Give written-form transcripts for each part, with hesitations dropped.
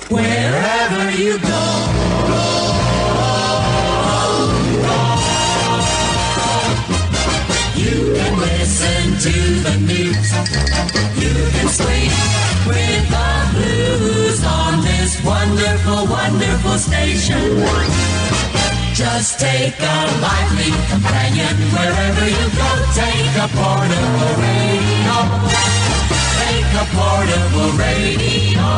Wherever you go. You can listen to the news. You can swing with the blues on this wonderful, wonderful station. Just take a lively companion wherever you go. Take a portable radio. Take a portable radio.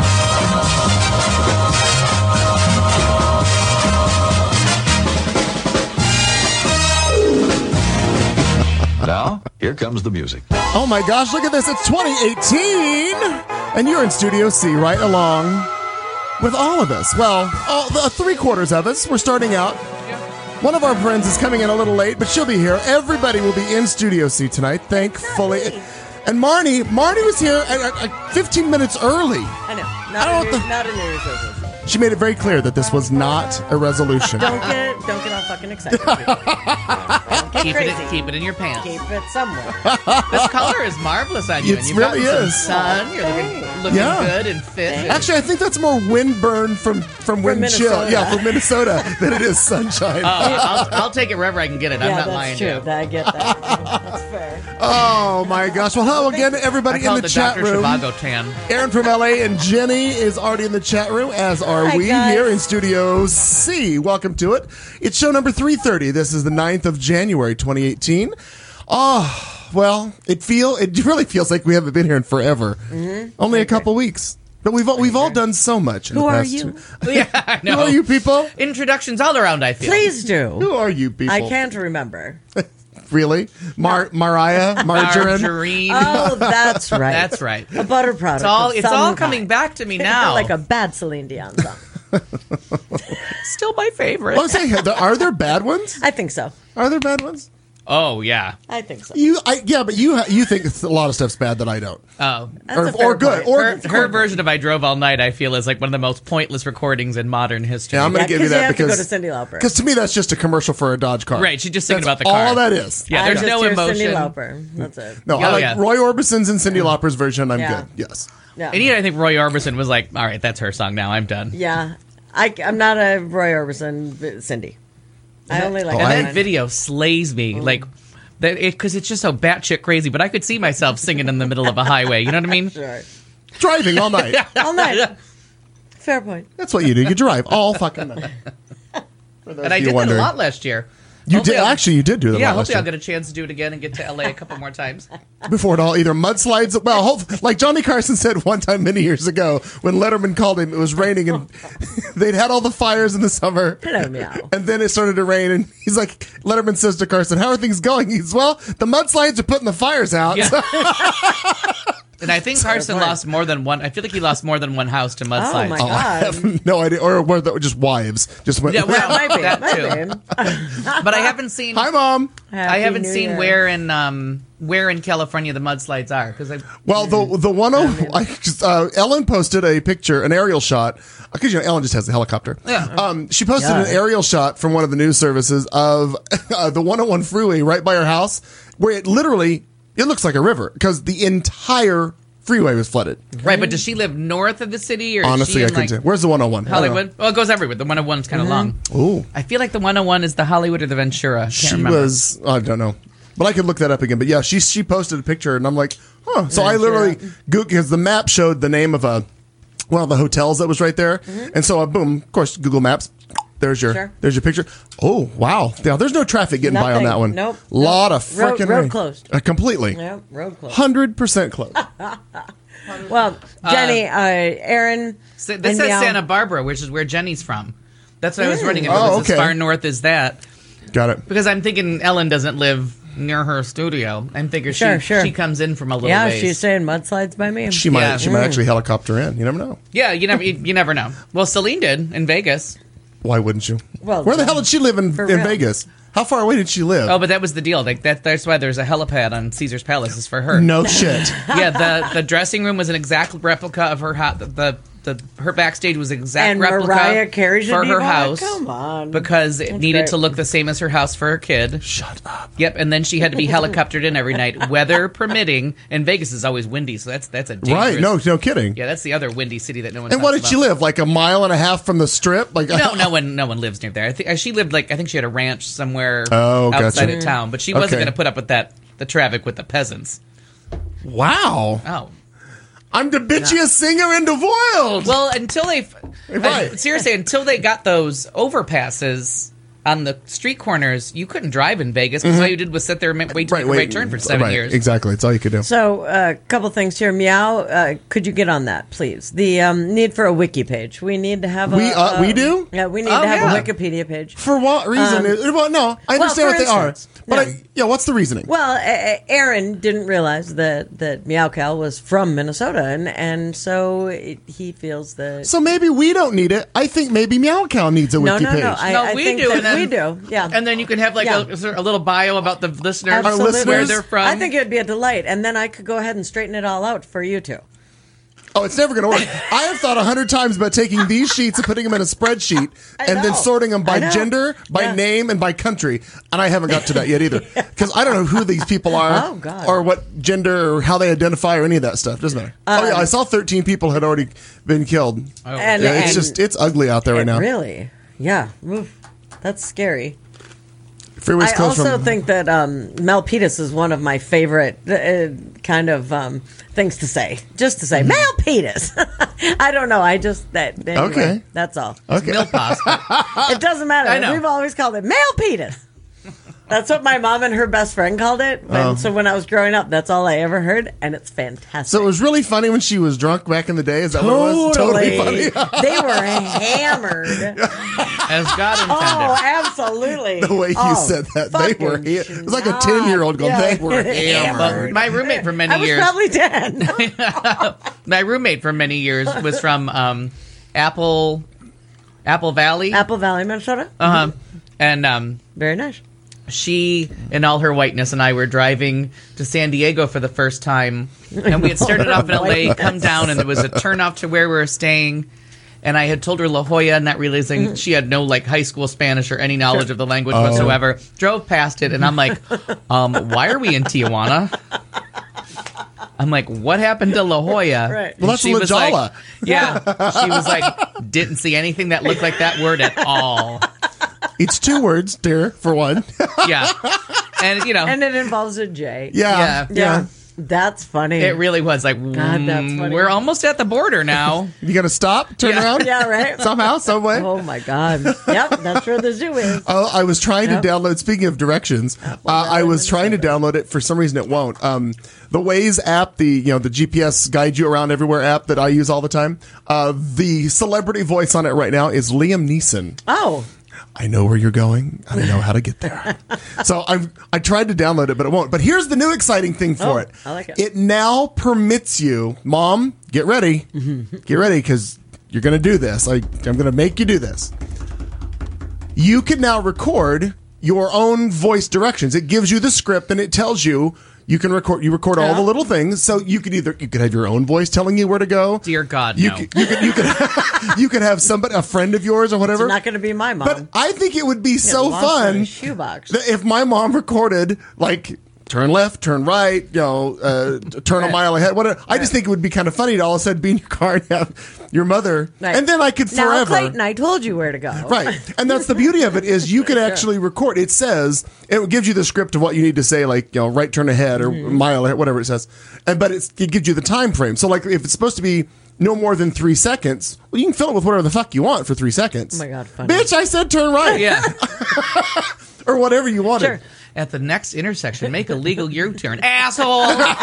Now, here comes the music. Oh my gosh, look at this. It's 2018. And you're in Studio C right along with all of us. Well, three-quarters of us. We're starting out. One of our friends is coming in a little late, but she'll be here. Everybody will be in Studio C tonight, thankfully. And Marnie was here at 15 minutes early. I know. Not a New Year's resolution. She made it very clear that this was not a resolution. Don't get all fucking excited. Keep it in your pants. Keep it somewhere. This color is marvelous on you. It and you've really gotten is. some sun. You're looking good and fit. Actually, I think that's more windburn from wind chill. Minnesota. Yeah, from Minnesota than it is sunshine. I'll take it wherever I can get it. I'm not lying to you. I get that. That's fair. Oh my gosh! Well, hello again, everybody in the chat room. Dr. Zhivago tan. Aaron from LA and Jenny is already in the chat room, as are we guys. here in Studio C. Welcome to it. It's show number 330. This is the 9th of January, 2018. Oh, well, it really feels like we haven't been here in forever. Mm-hmm. Only a couple weeks. But we've all done so much. Who are you? Yeah, I know. Who are you people? Introductions all around, I feel. Please do. Who are you people? I can't remember. Really? Mariah? Margarine? Margarine. Oh, that's right. That's right. A butter product. It's all coming back to me now. Like a bad Celine Dion song. Still my favorite. Well, are there bad ones? I think so. Are there bad ones? Oh, yeah. I think so. But you think a lot of stuff's bad that I don't. Oh. Or good. Point. Or her version of I Drove All Night, I feel, is like one of the most pointless recordings in modern history. Yeah, I'm going to give you that because you have to go to Cyndi Lauper. Because to me, that's just a commercial for a Dodge car. Right, she's just singing about the That's car. all that is. Yeah, there's no emotion. Cyndi Lauper. That's it. No, I like Roy Orbison's and Cyndi Lauper's version. I'm good. Yes. Yeah. And I think Roy Orbison was like, all right, that's her song now. I'm done. Yeah. I'm not a Roy Orbison Cyndi. I only like And that that video slays me. Like, because it's just so batshit crazy, but I could see myself singing in the middle of a highway. You know what I mean? Sure. Driving all night. All night. Fair point. That's what you do. You drive all fucking night. And I did that a lot last year. You did do that. Yeah, last hopefully year. I'll get a chance to do it again and get to LA a couple more times. Before it all either mudslides. Well, like Johnny Carson said one time many years ago when Letterman called him, it was raining and they'd had all the fires in the summer. Hello, meow. And then it started to rain, and he's like, Letterman says to Carson, "How are things going?" He's, "Well, the mudslides are putting the fires out." Yeah. And I think Carson lost more than one. I feel like he lost more than one house to mudslides. Oh my God. I have no idea, or were they just wives just went. Yeah, well, Might be. that Might too. be. But I haven't seen. Hi, Mom. I haven't New seen Year. where in California the mudslides are because Well, the one Ellen posted a picture, an aerial shot, because Ellen just has a helicopter. Yeah. She posted an aerial shot from one of the news services of the 101 freeway right by her house, where it looks like a river because the entire freeway was flooded. Right, but does she live north of the city or Honestly, is I she couldn't in tell. Where's the 101? Hollywood? Well, it goes everywhere. The 101's kind of long. Ooh. I feel like the 101 is the Hollywood or the Ventura. Can't remember. I don't know. But I could look that up again. But yeah, she posted a picture, and I'm like, huh. So I literally Googled, because the map showed the name of one of the hotels that was right there. And so boom, of course, Google Maps. There's your picture. Oh, wow. Now, there's no traffic getting by on that one. Nope. Lot of freaking road rain. closed. Completely. Yep, road closed. 100% closed. Well, Jenny, Aaron. This says Santa Barbara, which is where Jenny's from. That's what I was running. If it Oh, was okay. as far north as that. Got it. Because I'm thinking Ellen doesn't live near her studio. I'm thinking she comes in from a little ways. She's saying mudslides by me. She might actually helicopter in. You never know. Yeah, you never know. Well, Celine did in Vegas. Why wouldn't you? Well, where the hell did she live in Vegas? How far away did she live? Oh, but that was the deal. Like that's why there's a helipad on Caesar's Palace is for her. No shit. Yeah, the dressing room was an exact replica of her house. The her backstage was exact And replica Mariah Carey's for a her diva? house. Come on. Because it needed great. to look the same as her house for her kid. Shut up. Yep, and then she had to be helicoptered in every night, weather permitting. And Vegas is always windy, so that's a dangerous. Right? No kidding. Yeah, that's the other windy city that no one. And talks what did she about. live? Like a mile and a half from the strip? Like No one lives near there. I think she lived I think she had a ranch somewhere Oh, gotcha. outside of town, but she wasn't Okay. going to put up with the traffic with the peasants. Wow. Oh. I'm the bitchiest singer in the world. Well, until they Right. seriously, until they got those overpasses on the street corners, you couldn't drive in Vegas because all you did was sit there and wait to make a right turn for 7 years. Exactly. That's all you could do. So, a couple things here. Meow, could you get on that, please? The need for a wiki page. We need to have a... We do? Yeah, we need Oh, to have yeah. a Wikipedia page. For what reason? Well, no, I understand for what they are. instance, But no. what's the reasoning? Well, Aaron didn't realize that Meow Cow was from Minnesota, and so he feels that... So maybe we don't need it. I think maybe Meow Cow needs a wiki page. No, I we think do, that and then- we do, yeah. And then you can have Yeah. a little bio about the listeners, Absolutely. where they're from. I think it would be a delight, and then I could go ahead and straighten it all out for you two. Oh, it's never going to work. I have thought 100 times about taking these sheets and putting them in a spreadsheet and then know. sorting them by I know. gender, by Yeah. name, and by country. And I haven't got to that yet either. Because I don't know who these people are Oh, God. or what gender or how they identify or any of that stuff. Doesn't matter. I saw 13 people had already been killed. And, Yeah, it's ugly out there right now. Really? Yeah. Oof. That's scary. Freeways I closed also from... think that Mel Petus is one of my favorite kind of things to say. Just to say, Mm-hmm. Mel Petus. I don't know. I just that. Anyway, Okay. That's all. Okay. Milpas. It doesn't matter. I know. We've always called it Mel Petus. That's what my mom and her best friend called it. And so when I was growing up, that's all I ever heard, and it's fantastic. So it was really funny when she was drunk back in the day? Is that what it was? Totally funny. They were hammered. As God intended. Oh, absolutely. The way you said that. They were... fucking It was like a not. 10-year-old going, Yeah. they were hammered. Well, my roommate for many I was years. probably 10. My roommate for many years was from Apple Valley. Apple Valley, Minnesota. And Very nice. she, in all her whiteness, and I were driving to San Diego for the first time. And we had started off in LA, come down, and there was a turnoff to where we were staying. And I had told her La Jolla, not realizing she had no high school Spanish or any knowledge of the language whatsoever. Drove past it, and I'm like, why are we in Tijuana? I'm like, what happened to La Jolla? Right. Well, that's She was La Jolla. like, yeah. She was like, didn't see anything that looked like that word at all. It's 2 words, dear, for one. Yeah. And, And it involves a J. Yeah. Yeah. That's funny. it really was like, God, that's funny. we're almost at the border now. You got to stop, turn Yeah. around? Yeah, right? Somehow, some way. Oh, my God. Yep, that's where the zoo is. I was trying Yep. to download. Speaking of directions, I was trying to download it. For some reason, it won't. The Waze app, the GPS guide you around everywhere app that I use all the time. The celebrity voice on it right now is Liam Neeson. Oh. I know where you're going. I know how to get there. So I tried to download it, but it won't. But here's the new exciting thing for it. I like it. It now permits you, Mom, get ready. Get ready because you're going to do this. I'm going to make you do this. You can now record your own voice directions. It gives you the script and it tells you you can record. You record all the little things. So you could have your own voice telling you where to go. Dear God, You no. you could have somebody, a friend of yours or whatever. It's not going to be my mom. But I think it would be so lost in a fun shoebox. that if my mom recorded turn left, turn right, turn a mile ahead, whatever. I just think it would be kind of funny to all of a sudden be in your car and have your mother, Right. and then I could Now, forever. Clayton, I told you where to go. Right, and that's the beauty of it is you can actually record. It says it gives you the script of what you need to say, right turn ahead or mile ahead, whatever it says, but it gives you the time frame. So if it's supposed to be no more than 3 seconds, well, you can fill it with whatever the fuck you want for 3 seconds. Oh my God, funny. Bitch! I said turn right, Yeah. or whatever you wanted. Sure. At the next intersection, make a legal U-turn. Asshole!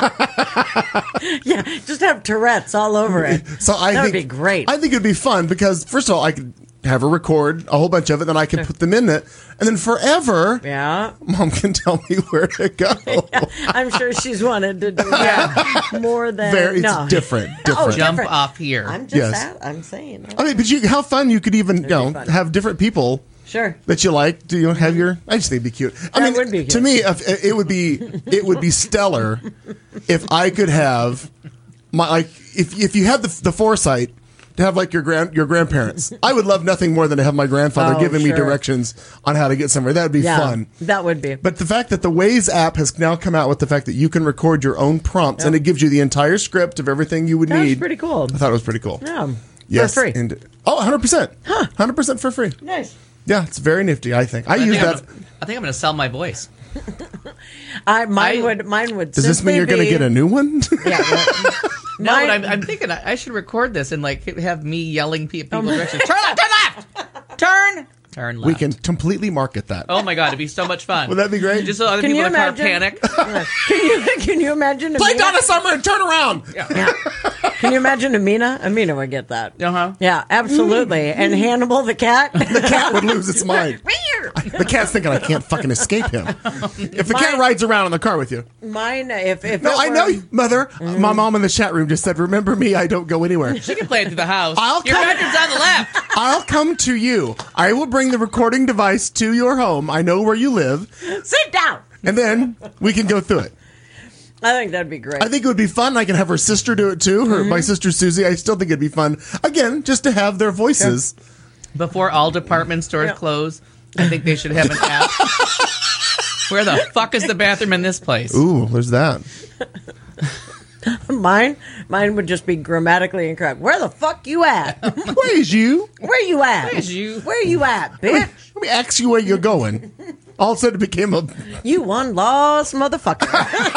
Yeah, just have Tourette's all over it. So I That would think be great. I think it'd be fun because first of all, I could have her record a whole bunch of it, then I could put them in it, and then forever, Yeah. Mom can tell me where to go. I'm sure she's wanted to do that more than... Very no. different. Oh, Jump different. off here. I'm just Yes. I'm saying. I mean, but how fun you could even fun. have different people Sure. that you like. Do you have your? I just think it'd be cute. I That mean, would be to cute. me, it would be stellar if I could have if you had the foresight to have like your grandparents. I would love nothing more than to have my grandfather giving me directions on how to get somewhere. That'd be fun. That would be. But the fact that the Waze app has now come out with the fact that you can record your own prompts and it gives you the entire script of everything you would need. That's pretty cool. I thought it was pretty cool. Yeah. Yes. For free. And, 100%. 100% for free. Nice. Yeah, it's very nifty, I think. I use that. I think I'm going to sell my voice. Mine would. Does this mean you're going to get a new one? Yeah. No, but I'm thinking I should record this and like have me yelling people directions. Turn left, turn left, turn left. We can completely market that. Oh my god, it'd be so much fun. Would that be great? Just so other people in the car panic. Can you imagine? Play Donna Summer and turn around. Yeah. Can you imagine Amina? Amina would get that. Uh-huh. Yeah, absolutely. And Hannibal the cat. The cat would lose its mind. The cat's thinking I can't fucking escape him. If the cat rides around in the car with you. Mine, if No, I know you, Mother. My mom in the chat room just said, remember me, I don't go anywhere. She can play it through the house. Your come- bedroom's on the left. I'll come to you. I will bring the recording device to your home. I know where you live. sit down. And then we can go through it. I think that'd be great. I think it would be fun. I can have her sister do it too. My sister Susie. I still think it'd be fun. Again, just to have their voices. Before all department stores close, I think they should have an app. Where the fuck is the bathroom in this place? Ooh, there's that. Mine would just be grammatically incorrect. Where the fuck you at? Where's you? Where you at? Where's you? Where you at, bitch? Let me ask you where you're going. All of a sudden it became a... You one lost motherfucker.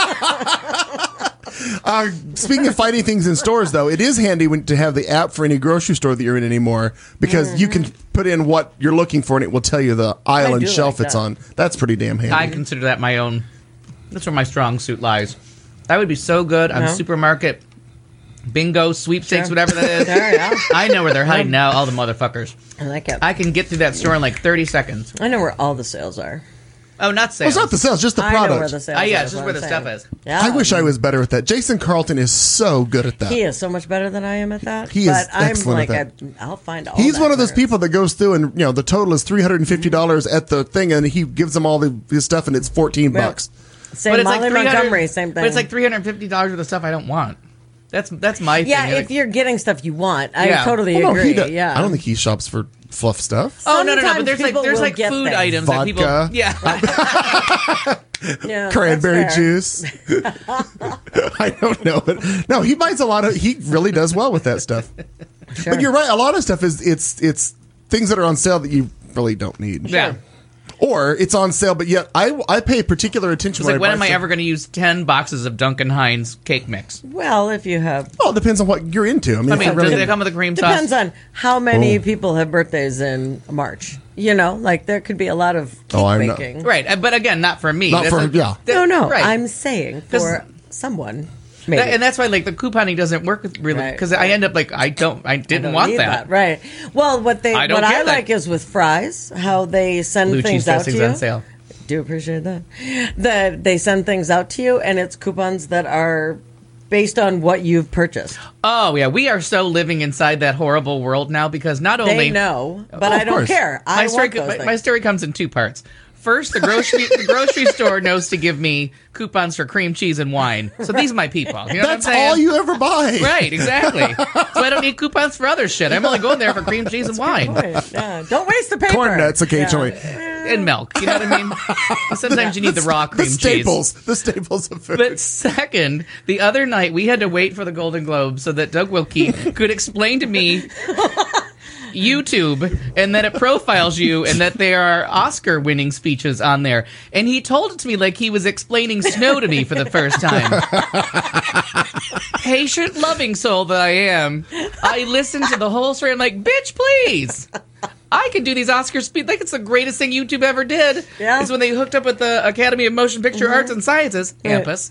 Speaking of finding things in stores, though, it is handy to have the app for any grocery store that you're in anymore because you can put in what you're looking for and it will tell you the aisle and shelf it's on. That's pretty damn handy. I consider that my own. That's where my strong suit lies. That would be so good on supermarket bingo, sweepstakes, whatever that is. Yeah. I know where they're hiding now, all the motherfuckers. I like it. I can get through that store in like 30 seconds. I know where all the sales are. Oh, not Well, sales. it's not the sales, just the I know where product. the sales are. yeah, is it's just what where the I'm stuff saying. is. Yeah. I wish I was better at that. Jason Carlton is so good at that. He is so much better than I am at that. He is but I'm excellent like, at that. I'll find all He's that one of those clearance. people that goes through and, the total is $350 at the thing and he gives them all his stuff and it's $14. Same But it's Molly like 300 Montgomery, same thing. But it's like $350 worth of stuff I don't want. That's my thing. yeah, Like- if you're getting stuff you want, I Yeah. totally Well, no, agree. he Yeah, I don't think he shops for fluff stuff. Oh no! But Sometimes there's people there's will like get food things. items Vodka. that people. Yeah. yeah, Cranberry that's fair. juice. I don't know. No, he buys a lot of. He really does well with that stuff. Sure. But you're right. A lot of stuff is it's things that are on sale that you really don't need. Yeah. Or it's on sale, but yet I pay particular attention. It's like, when am I buy ever going to use 10 boxes of Duncan Hines cake mix? Well, if you have, Well, it depends on what you're into. I mean, I if mean, it really- does they come with a cream sauce? depends on how many Oh. people have birthdays in March. Like there could be a lot of cake I'm not- baking. Right, but again, not for me. Not That's for- like- yeah. No, right. I'm saying 'Cause- for someone. Maybe. And that's why, like, the couponing doesn't work really, Right, because I end up like, I didn't don't want need that. right? Well, what I don't I get that. like is with fries, how they send Blue things cheese out to dressing's you. on sale. Do appreciate that. That they send things out to you, and it's coupons that are based on what you've purchased. Oh yeah, we are so living inside that horrible world now because not only They know, but Oh, I of don't course. care. I my story, want those my things. story comes in two parts. First, the grocery store knows to give me coupons for cream cheese and wine. So these are my people. You know that's what I'm saying? all you ever buy. Right, exactly. So I don't need coupons for other shit. I'm only going there for cream cheese and wine Right, yeah. Don't waste the paper. Corn nuts occasionally. and milk. You know what I mean? Sometimes you need the raw cream The cheese. staples. The staples of food. But second, the other night we had to wait for the Golden Globe so that Doug Wilkie could explain to me YouTube and that it profiles you and that there are Oscar winning speeches on there. And he told it to me like he was explaining Snow to me for the first time. Patient, loving soul that I am, I listened to the whole story. I'm like, bitch, please. I can do these Oscar speeches. Like, it's the greatest thing YouTube ever did. Yeah. Is when they hooked up with the Academy of Motion Picture Arts and Sciences, AMPAS,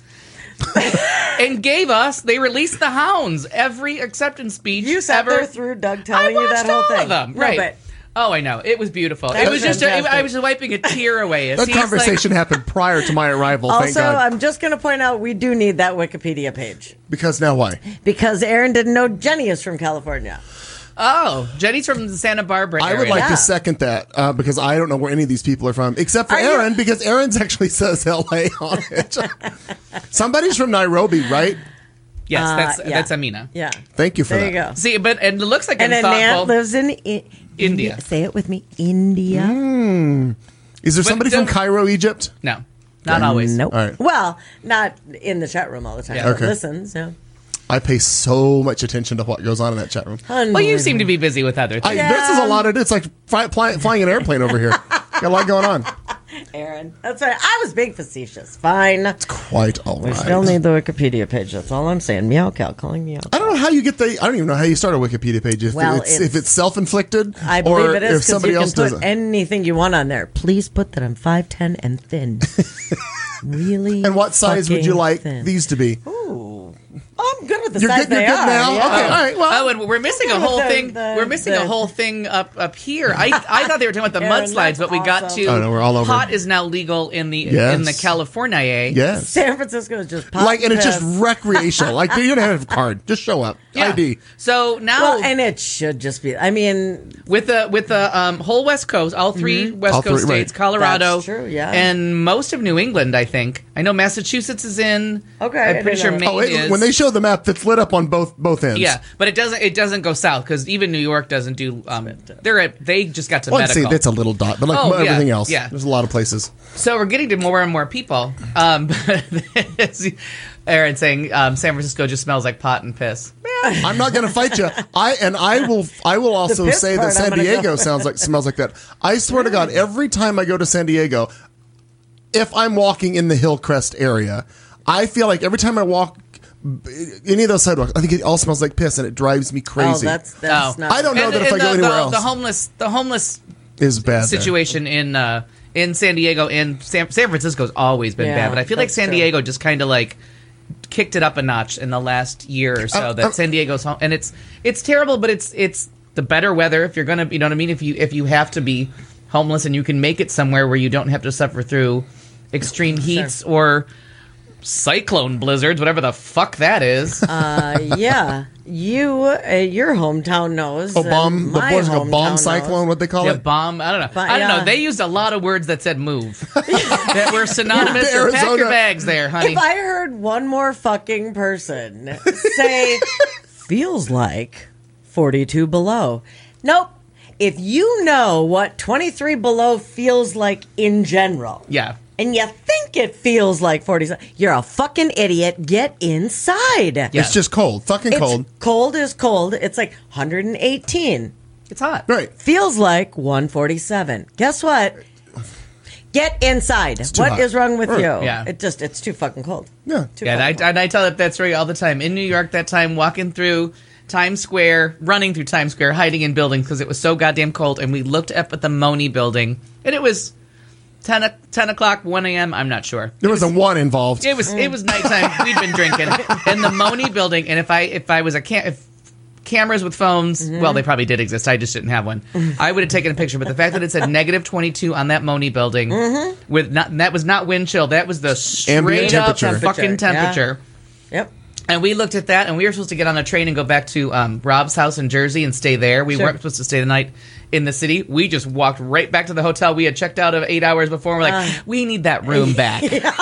and they released the Hounds, every acceptance speech You sat ever. there through Doug I telling you watched that whole all thing. of them. No, Right. but Oh, I know. It was beautiful. That It was was just, fantastic. I was just wiping a tear away. As that he's like- conversation happened prior to my arrival. Thank also, God. I'm just going to point out we do need that Wikipedia page Because now why? because Aaron didn't know Jenny is from California. Oh, Jenny's from the Santa Barbara I area. would like Yeah. to second that because I don't know where any of these people are from, except for Are you- Aaron, because Aaron's actually says L.A. on it. Somebody's from Nairobi, right? Yes, that's Amina. Yeah. Thank you for there that. you go. See, but and it looks like And I'm then Nat thoughtful. lives in India. Say it with me. India. Is there But somebody from don't- Cairo, Egypt? No, not always. Nope. All right. Well, not in the chat room all the time. Yeah. But Okay. listens. Yeah. I pay so much attention to what goes on in that chat room. Well, you seem to be busy with other things. This is a lot of. It's like flying an airplane over here. Got a lot going on. Aaron. That's right. I was being facetious. Fine. Quite all We right. still need the Wikipedia page. That's all I'm saying. Meow cow calling meow. I don't know how you get I don't even know how you start a Wikipedia page. If Well, if it's self-inflicted, I or believe it is if because somebody you can else put does it. anything you want on there. Please put that I'm 5'10" and thin. Really. And what size would you fucking like thin. these to be? I'm good with the You're size good. You're they good are. now. yeah. Okay. All right. Well, Oh, and we're missing a With whole the- thing. the- We're missing a the- whole thing up here. I thought they were talking about the Aaron, mudslides, but we got that's to. Oh, no, we're all over. Pot is now legal in the Yes. California. yes. San Francisco is just pop Like, and it's just piss. recreational. Like, you don't have a card. Just show up. Yeah. ID. So now Well, and it should just be. I mean, with the whole West Coast, all three West All Coast three, states, right. Colorado, That's true, yeah. and most of New England. I think I know Massachusetts is in. Okay, I I'm pretty didn't sure know. Maine Oh, is. when they show the map, that's lit up on both ends. Yeah, but it doesn't go south because even New York doesn't do. They just got to Well, I'd say medical. that's a little dot, but like Oh, yeah, everything else, yeah. there's a lot of places. So we're getting to more and more people. Aaron saying San Francisco just smells like pot and piss. I'm not going to fight you. I will also piss say that part, San I'm gonna Diego go. smells like that. I swear to God, every time I go to San Diego, if I'm walking in the Hillcrest area, I feel like every time I walk any of those sidewalks, I think it all smells like piss, and it drives me oh, crazy. that's Oh. not. I don't know that if I go anywhere else, the homeless is bad. there. situation in San Diego and San Francisco's always been Yeah, bad, but I feel like that's San true. Diego just kind of like kicked it up a notch in the last year or so. That San Diego's home, and it's terrible, but it's the better weather if you're gonna, you know what I mean. If you have to be homeless and you can make it somewhere where you don't have to suffer through extreme heats or cyclone blizzards, whatever the fuck that is. Yeah, your hometown knows. Oh, and bomb! The my boys go hometown bomb knows. cyclone. What they call Yeah, it? bomb. I don't know. But, I don't know. yeah. They used a lot of words that said "move" that were synonymous. Yeah. with pack your Arizona. bags, there, honey. If I heard one more fucking person say, feels like 42 below. Nope. If you know what 23 below feels like in general, Yeah. and you think it feels like 40, you're a fucking idiot. Get inside. Yeah. It's just cold, fucking It's cold. cold is cold. It's like 118. It's hot. Right. Feels like 147. Guess what? Get inside. too What hot. is wrong with Right. you? Yeah. It's too fucking cold. Yeah. Too Yeah, fucking and I tell that story all the time. In New York, that time walking through Times Square, running through Times Square, hiding in buildings because it was so goddamn cold, and we looked up at the Moni building, and it was 10 o'clock, 1 a.m., I'm not sure. There was a one involved. It was nighttime. We'd been drinking in the Moni building, and if I was if cameras with phones, well, they probably did exist. I just didn't have one. I would have taken a picture, but the fact that it said negative 22 on that Moni building, that was not wind chill. That was the Ambient straight up temperature. fucking temperature. Yep. And we looked at that, and we were supposed to get on a train and go back to Rob's house in Jersey and stay there. We weren't supposed to stay the night in the city. We just walked right back to the hotel. We had checked out of 8 hours before. And we're like, we need that room back.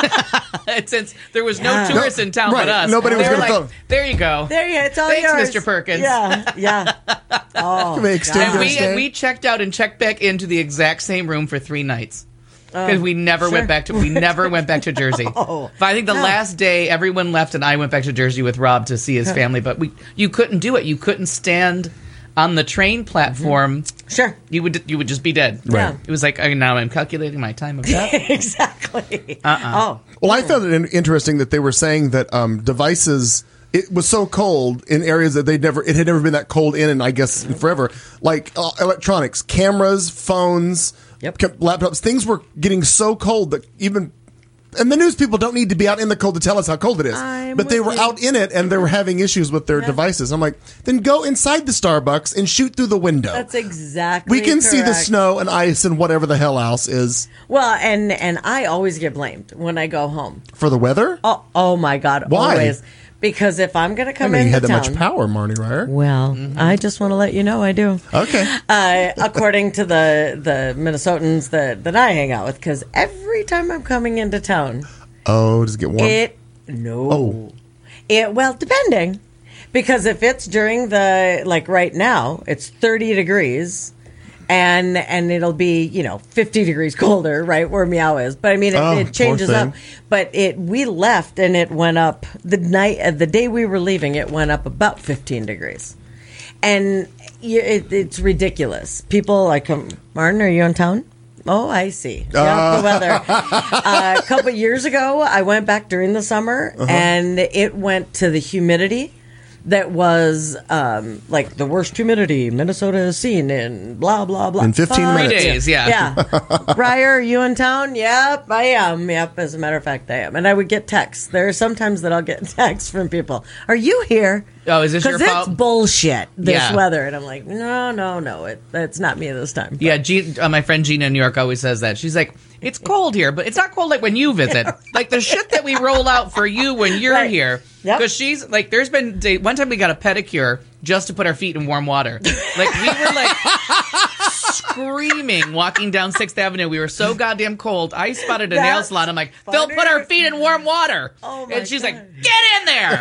And since there was no tourists in town Right. but us, Nobody was they were gonna like, come. there you go. There you go. It's all Thanks, yours. Mr. Perkins. Yeah. Oh, Can we extend And your stay? we checked out and checked back into the exact same room for 3 nights. Because we never went back to Jersey. Oh, But I think the last day everyone left and I went back to Jersey with Rob to see his family. But you couldn't do it. You couldn't stand on the train platform. sure. You would just be dead. Right. It was like now I'm calculating my time of death. Exactly. Oh, Well, I found it interesting that they were saying that devices. It was so cold in areas that it had never been that cold in I guess forever. Like electronics, cameras, phones, laptops. Things were getting so cold that and the news people don't need to be out in the cold to tell us how cold it is. But they were out in it and they were having issues with their devices. I'm like, then go inside the Starbucks and shoot through the window. that's exactly. We can see the correct. snow and ice and whatever the hell else is Well, and I always get blamed when I go home. for the weather. Oh my God. Why? Always. Because if I'm going to I come mean, you into had that town, much power, Marnie Ryer. well, I just want to let you know I do. Okay. According to the Minnesotans that I hang out with, because every time I'm coming into town, Oh, does it get warm? Well, depending. Because if it's during like right now, it's 30 degrees. And it'll be 50 degrees colder, right where Meow is. But I mean, it changes poor up. thing. But we left and it went up the day we were leaving. It went up about 15 degrees, and it's ridiculous. People like, Martin, are you in town? Oh, I see. Yeah, the weather. A couple of years ago, I went back during the summer, and it went to the humidity. That was like the worst humidity Minnesota has seen in blah, blah, blah. In 15 3 minutes. days, yeah. Yeah. Briar, are you in town? Yep, I am. Yep, as a matter of fact, I am. And I would get texts. There are some times that I'll get texts from people. Are you here? Oh, is this your Because fault? it's bullshit, this Yeah. weather. And I'm like, no. It's not me this time. Yeah, my friend Gina in New York always says that. She's like, it's cold here, but it's not cold like when you visit. Like the shit that we roll out for you when you're Right. here. Yep. Because she's like, there's been one time we got a pedicure just to put our feet in warm water. Like we were like screaming walking down 6th Avenue. We were so goddamn cold. I spotted a nail That's salon. I'm like, they'll funny. put our feet in warm water. Oh, my and she's like, God. get in there.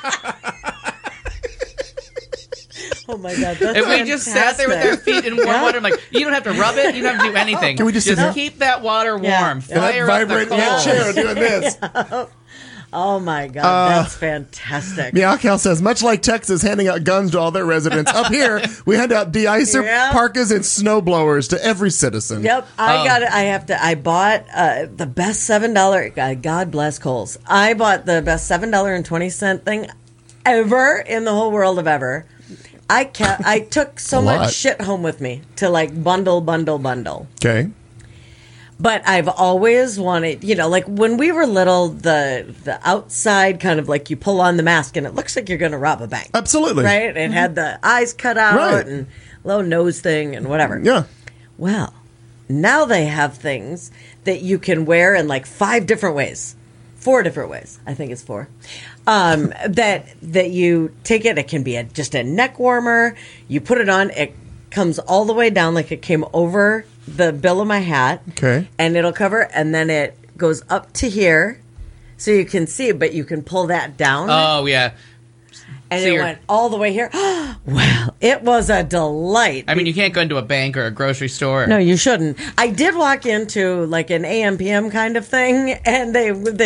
Oh, my God. That's And we just sat there with our feet in warm Yeah. water. I'm like, you don't have to rub it. You don't have to do anything. Can we just sit there? keep that water warm? Yeah. And Fire that up the vibrating that coals. chair doing this. Oh, my God. That's fantastic. Meow Cow says, much like Texas handing out guns to all their residents, up here we hand out de-icer, Yeah. parkas, and snow blowers to every citizen. Yep, I got it. I bought the best $7. God bless Kohl's. I bought the best $7.20 thing ever in the whole world of ever. I took so A lot. much shit home with me to like bundle. Okay. But I've always wanted, like when we were little, the outside kind of like you pull on the mask and it looks like you're going to rob a bank. Absolutely. Right? It had the eyes cut out Right. and low nose thing and whatever. Yeah. Well, now they have things that you can wear in like 5 different ways. 4 different ways. I think it's 4. That you take it. It can be just a neck warmer. You put it on. It comes all the way down like it came over the bill of my hat. Okay. And it'll cover. And then it goes up to here. So you can see, but you can pull that down. Oh, yeah. and so it you're- went all the way here. Well, it was a delight. I mean, you can't go into a bank or a grocery store. No, you shouldn't. I did walk into like an AM/PM kind of thing, and they, and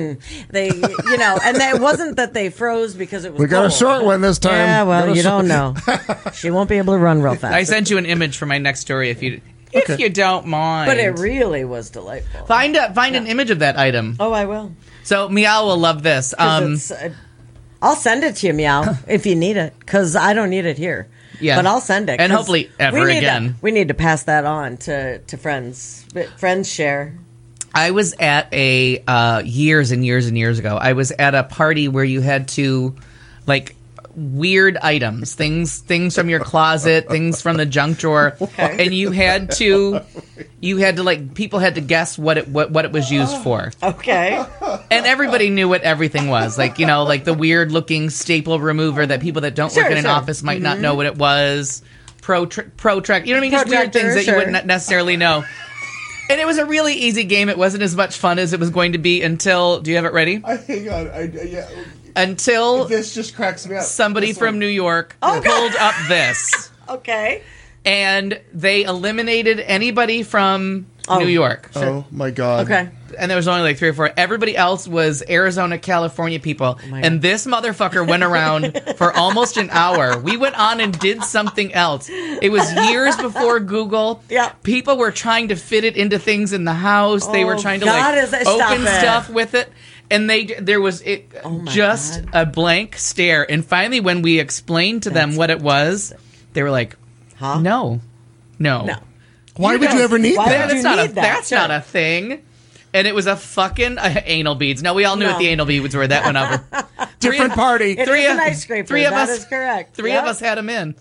it wasn't that they froze because it was. We got a cold. short one this time. Yeah, Got well, a you short- don't know. She won't be able to run real fast. I sent you an image for my next story if you don't mind. but it really was delightful. find an image of that item. Oh, I will. So Meow will love this. 'Cause I'll send it to you, Meow, if you need it, because I don't need it here. Yeah. But I'll send it. And 'cause hopefully ever we need again. we need to pass that on to friends. Friends share. I was at a years and years and years ago. I was at a party where you had to like weird items, things from your closet, things from the junk drawer, and you had to like people had to guess what it was used for. Okay. And everybody knew what everything was. Like, like the weird looking staple remover that people that don't work in an Sure. office might not know what it was. Protract. You know what I mean? Just weird things that Protractor, you wouldn't necessarily know. And it was a really easy game. It wasn't as much fun as it was going to be until. Do you have it ready? Hang on. Until This just cracks me up. somebody from New York God. pulled up this. Okay. And they eliminated anybody from New York. Oh my God. Okay. And there was only like 3 or 4. Everybody else was Arizona, California people. And this motherfucker went around for almost an hour. We went on and did something else. It was years before Google. Yeah. People were trying to fit it into things in the house. They were Oh, trying to God, like is that- stop open it. stuff with it. And there was my just God. a blank stare. And finally, when we explained to them what it was, they were like, Huh? No. Why would you ever need Why that? would you That's not need that? That's Sure. not a thing. And it was a fucking anal beads. No, we all knew what the anal beads were. That went over. Different party. It is an ice scraper. Three of That us is correct. Three Yep. of us had them in.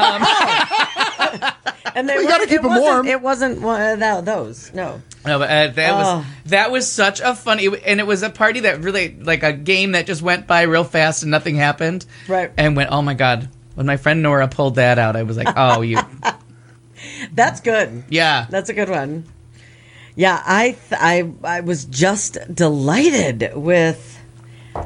And Well, you gotta keep 'em warm. It wasn't one of those. No. No, but that was such a funny, and it was a party that really like a game that just went by real fast and nothing happened. Right. And went, oh my God. When my friend Nora pulled that out, I was like, oh, you, That's good. yeah. That's a good one. Yeah, I was just delighted with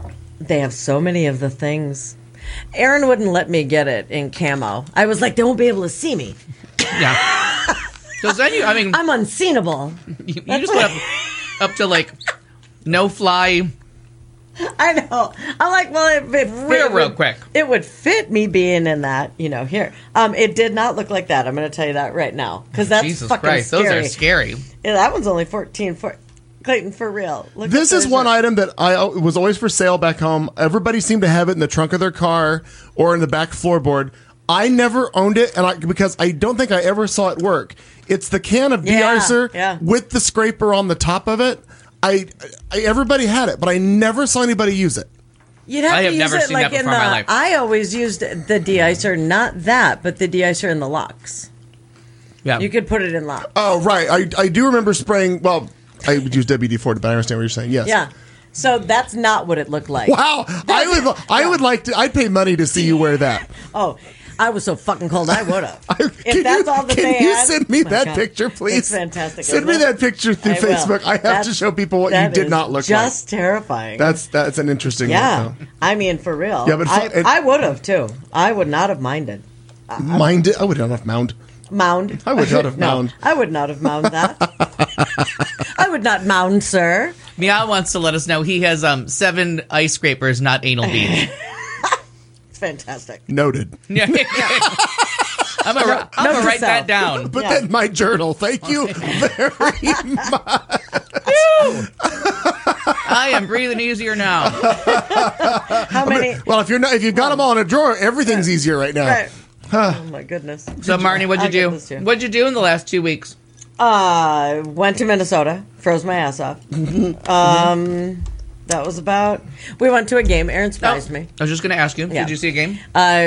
They have so many of the things. Aaron wouldn't let me get it in camo. I was like, they won't be able to see me. Yeah. Because then I'm unseenable. you just went up to like no fly. I know. I'm like, well, Real quick. It would fit me being in that, here. It did not look like that. I'm going to tell you that right now. Because that's Jesus fucking Christ, scary. those are scary. Yeah, that one's only 14 for Clayton, for real. This is one item that was always for sale back home. Everybody seemed to have it in the trunk of their car or in the back floorboard. I never owned it, because I don't think I ever saw it work. It's the can of de-icer with the scraper on the top of it. Everybody had it, but I never saw anybody use it. You'd have I to have use never it seen like that in before in my life. I always used the de-icer, not that, but the de-icer in the locks. Yeah. You could put it in locks. Oh, right. I do remember spraying. Well, I would use WD-40, but I understand what you're saying. Yes. Yeah. So that's not what it looked like. Wow. I would like to. I'd pay money to see you wear that. Oh, I was so fucking cold. I would have. If that's all that they had. Can you send me my that God. picture, please? It's fantastic. Send me that picture through I will. Facebook. I have to show people what you did not look like. Just terrifying. That's an interesting yeah. one. I mean, for real. Yeah, but I would have too. I would not have minded. Mind it? I would not have mound. Mound. I would not have mound. I would not have mound that. I would not mound, sir. Meow wants to let us know he has 7 ice scrapers, not anal beads. It's fantastic. Noted. Yeah. I'm gonna write that down. Put that in my journal. Thank you very much. I am breathing easier now. How many? Well, if you've got them all in a drawer, everything's easier right now. Right. Oh my goodness. So, Marnie, what'd you do? What'd you do in the last 2 weeks? Went to Minnesota, froze my ass off. That was about. We went to a game. Aaron surprised me. I was just going to ask you. Yeah. Did you see a game?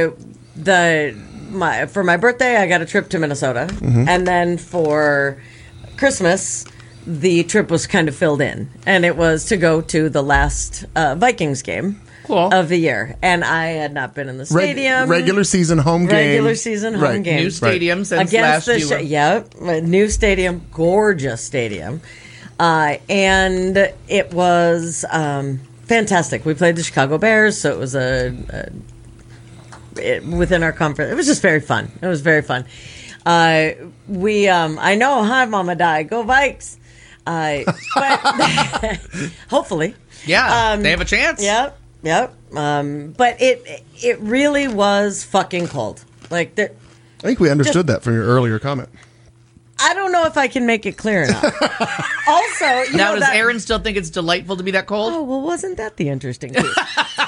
For my birthday, I got a trip to Minnesota, and then for Christmas, the trip was kind of filled in, and it was to go to the last Vikings game. Cool. Of the year, and I had not been in the stadium. Regular season home game. Regular season home game. New stadium since Against last year. Yep, new stadium, gorgeous stadium, and it was fantastic. We played the Chicago Bears, so it was within our comfort. It was just very fun. It was very fun. I know, hi, Mama Di, go Vikes. But hopefully, Yeah, they have a chance. Yep. But it really was fucking cold. Like, I think we understood that from your earlier comment. I don't know if I can make it clear enough. Also, Now, does Aaron still think it's delightful to be that cold? Oh, well, wasn't that the interesting piece?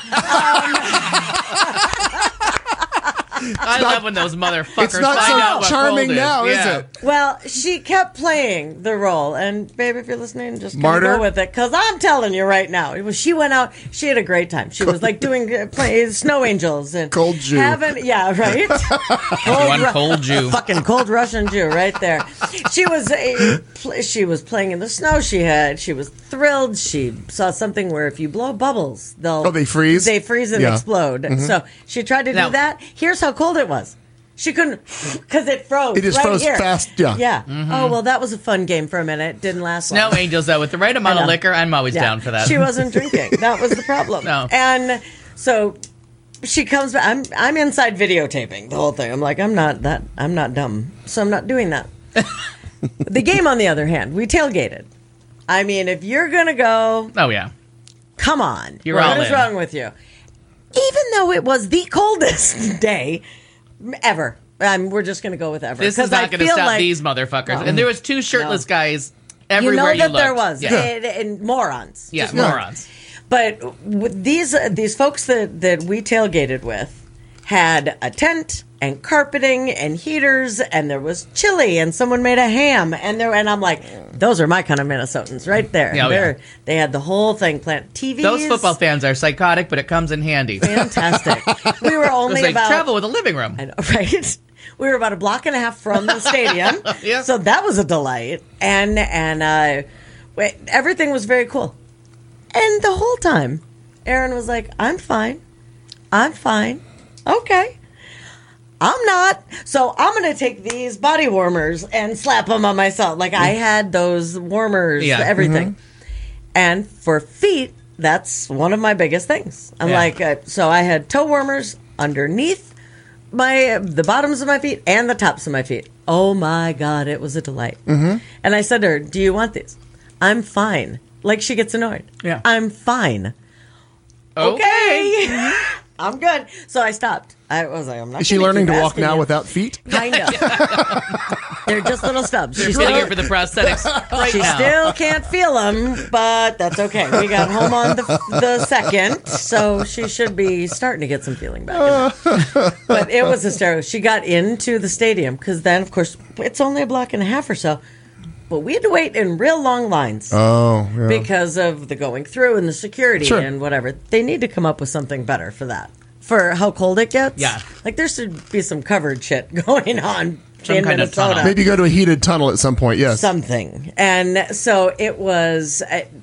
I love when those motherfuckers It's not find out so what charming cold now, is Yeah. it? Well, she kept playing the role, and babe, if you're listening, just Martyr? go with it, because I'm telling you right now, she went out. She had a great time. She was like doing playing snow angels and Cold Jew. Yeah, right. Cold Jew. Fucking cold Russian Jew, right there. She was playing in the snow. She was thrilled. She saw something where if you blow bubbles, they freeze. They freeze and explode. So she tried to do that. Here's how cold it was. She couldn't, because it froze. It just froze fast, yeah. Yeah. Oh, well, that was a fun game for a minute. Didn't last long. Snow angels, though, with the right amount of liquor, I'm always down for that. She wasn't drinking. That was the problem. No. And so she comes back. I'm inside videotaping the whole thing. I'm like, I'm not dumb, so I'm not doing that. The game, on the other hand, we tailgated. I mean, if you're going to go, Oh, yeah. come on. You're all What is in. wrong with you? Even though it was the coldest day ever. We're just going to go with ever. This is not going to stop these motherfuckers. And there was 2 shirtless guys everywhere you that looked. there was. Yeah, And morons. yeah Just morons. But with these folks that we tailgated with had a tent and carpeting and heaters, and there was chili, and someone made a ham, and I'm like, those are my kind of Minnesotans right there. Yeah. They had the whole thing planned. TVs. Those football fans are psychotic, but it comes in handy. Fantastic. We were only It's like about travel with a living room. I know, right? We were about a block and a half from the stadium, Yeah. so that was a delight, and everything was very cool. And the whole time, Aaron was like, "I'm fine, okay." I'm not, so I'm going to take these body warmers and slap them on myself. Like I had those warmers, Yeah. everything. And for feet, that's one of my biggest things. I'm Yeah. like, so I had toe warmers underneath the bottoms of my feet and the tops of my feet. Oh my God, it was a delight. Mm-hmm. And I said to her, do you want these? I'm fine. Like, she gets annoyed. Yeah. I'm fine. Okay. I'm good. So I stopped. I was like, I'm not. Is she gonna learning keep to walk asking now you. without feet? Kind of. They're just little stubs. She's sitting here for the prosthetics right She now. still can't feel them, but that's okay. We got home on the second, so she should be starting to get some feeling back in there. But it was hysterical. She got into the stadium because then, of course, it's only a block and a half or so. But we had to wait in real long lines Oh, yeah. because of the going through and the security Sure. and whatever. They need to come up with something better for that. For how cold it gets. Yeah. Like, there should be some covered shit going on Some in kind of Minnesota. tunnel. Maybe go to a heated tunnel at some point, yes. Something. And so it was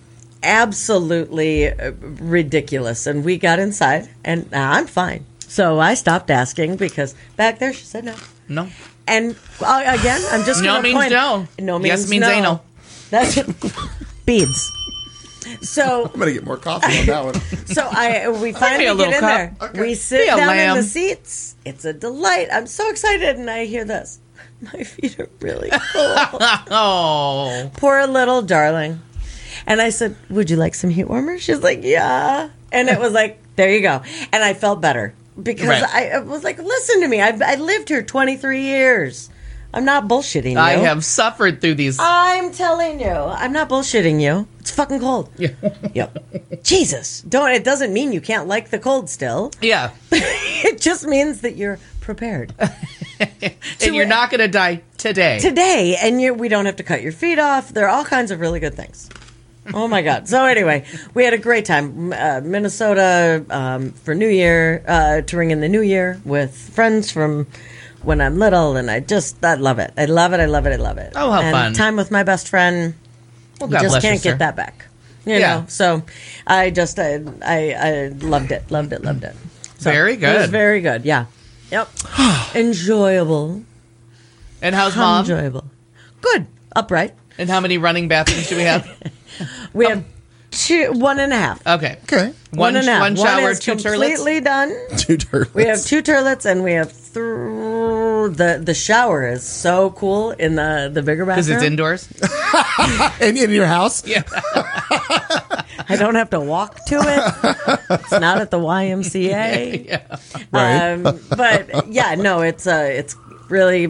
absolutely ridiculous. And we got inside, and I'm fine. So I stopped asking because back there she said no. No. And again, I'm just No going to means point. no. No means Yes means no. anal. That's beads. So I'm going to get more coffee on that one. we finally a get little in cup. there. Okay. We sit Be a down in lamb. the seats. It's a delight. I'm so excited, and I hear this. My feet are really cold. Oh. Poor little darling. And I said, would you like some heat warmers? She's like, yeah. And it was like, there you go. And I felt better because Right. I was like, listen to me. I lived here 23 years. I'm not bullshitting you. I have suffered through these. I'm telling you. I'm not bullshitting you. It's fucking cold. Yep. Jesus. It doesn't mean you can't like the cold still. Yeah. It just means that you're prepared. And you're not going to die today. Today, and we don't have to cut your feet off. There are all kinds of really good things. Oh my God! So anyway, we had a great time. Minnesota for New Year to ring in the New Year with friends from when I'm little, and I love it. I love it. I love it. I love it. Oh, how and fun. Time with my best friend. Well, You God just bless can't you, get sir. that back. You Yeah. know. So I loved it. Loved it. So Very It was good. very good. Yeah. Yep. Enjoyable. And how's mom? Enjoyable. Good. Upright. And how many running bathrooms do we have? We have 1.5. Okay. Okay. One 1.5. one shower, One is two toilets. completely done. 2 turtles. We have 2 toilets, and we have the shower is so cool in the bigger bathroom. Because it's indoors. And in your house? Yeah. I don't have to walk to it. It's not at the YMCA. Right. But yeah, no, it's really,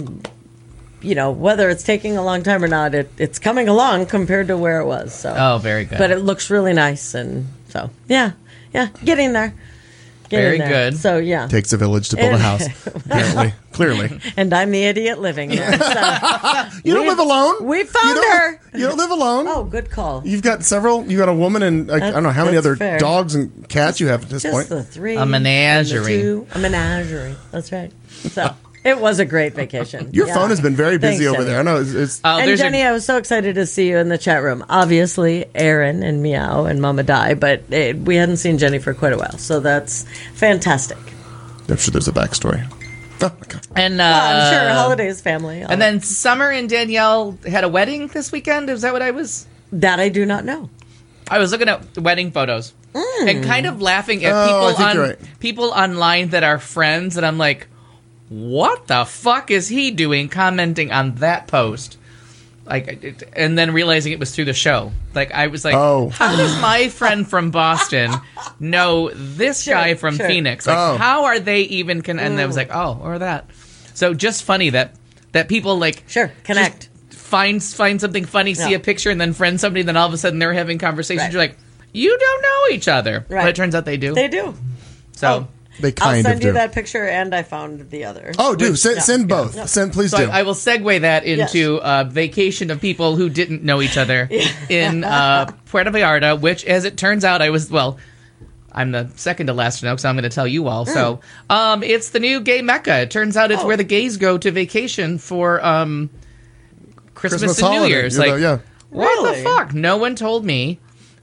whether it's taking a long time or not, it's coming along compared to where it was. So, Oh, very good. but it looks really nice, and so yeah, getting there. Very there. good. So yeah, Takes a village to build a house. Apparently. Clearly. and I'm the idiot living there. So You don't live alone. we found You don't- her. You don't live alone. Oh, good call. You've got a woman and I don't know how many That's other fair. dogs and cats you have at this Just point. the 3. A menagerie. and the 2. A menagerie. That's right. So it was a great vacation. Your Yeah. phone has been very busy Thanks, over Jenny. there. I know it's Oh, And there's Jenny, a, I was so excited to see you in the chat room. Obviously, Aaron and Meow and Mama Di, but we hadn't seen Jenny for quite a while, so that's fantastic. I'm sure there's a backstory. Oh, okay. and I'm sure holidays, family. And then Summer and Danielle had a wedding this weekend. Is that what I was? that I do not know. I was looking at wedding photos and kind of laughing at Oh, I think you're right. people online that are friends, and I'm like, what the fuck is he doing commenting on that post? Like, and then realizing it was through the show. Like, I was like, Oh. how does my friend from Boston know this guy from sure. Phoenix? Like, Oh. how are they even? And I was like, oh, or that. So just funny that people like Sure, connect. find something funny, see Yeah. a picture, and then friend somebody, then all of a sudden they're having conversations. Right. You're like, you don't know each other. Right. But it turns out they do. They do. So, They I'll kind of send you do. that picture, and I found the other. Oh, do send both. Yeah. Please so do. I will segue that into a vacation of people who didn't know each other in Puerto Vallarta, which, as it turns out, I'm the second to last to know, because I'm going to tell you all. So, it's the new gay mecca. It turns out it's where the gays go to vacation for Christmas and New holiday. Year's. You know, Like, yeah. what Really? the fuck? No one told me.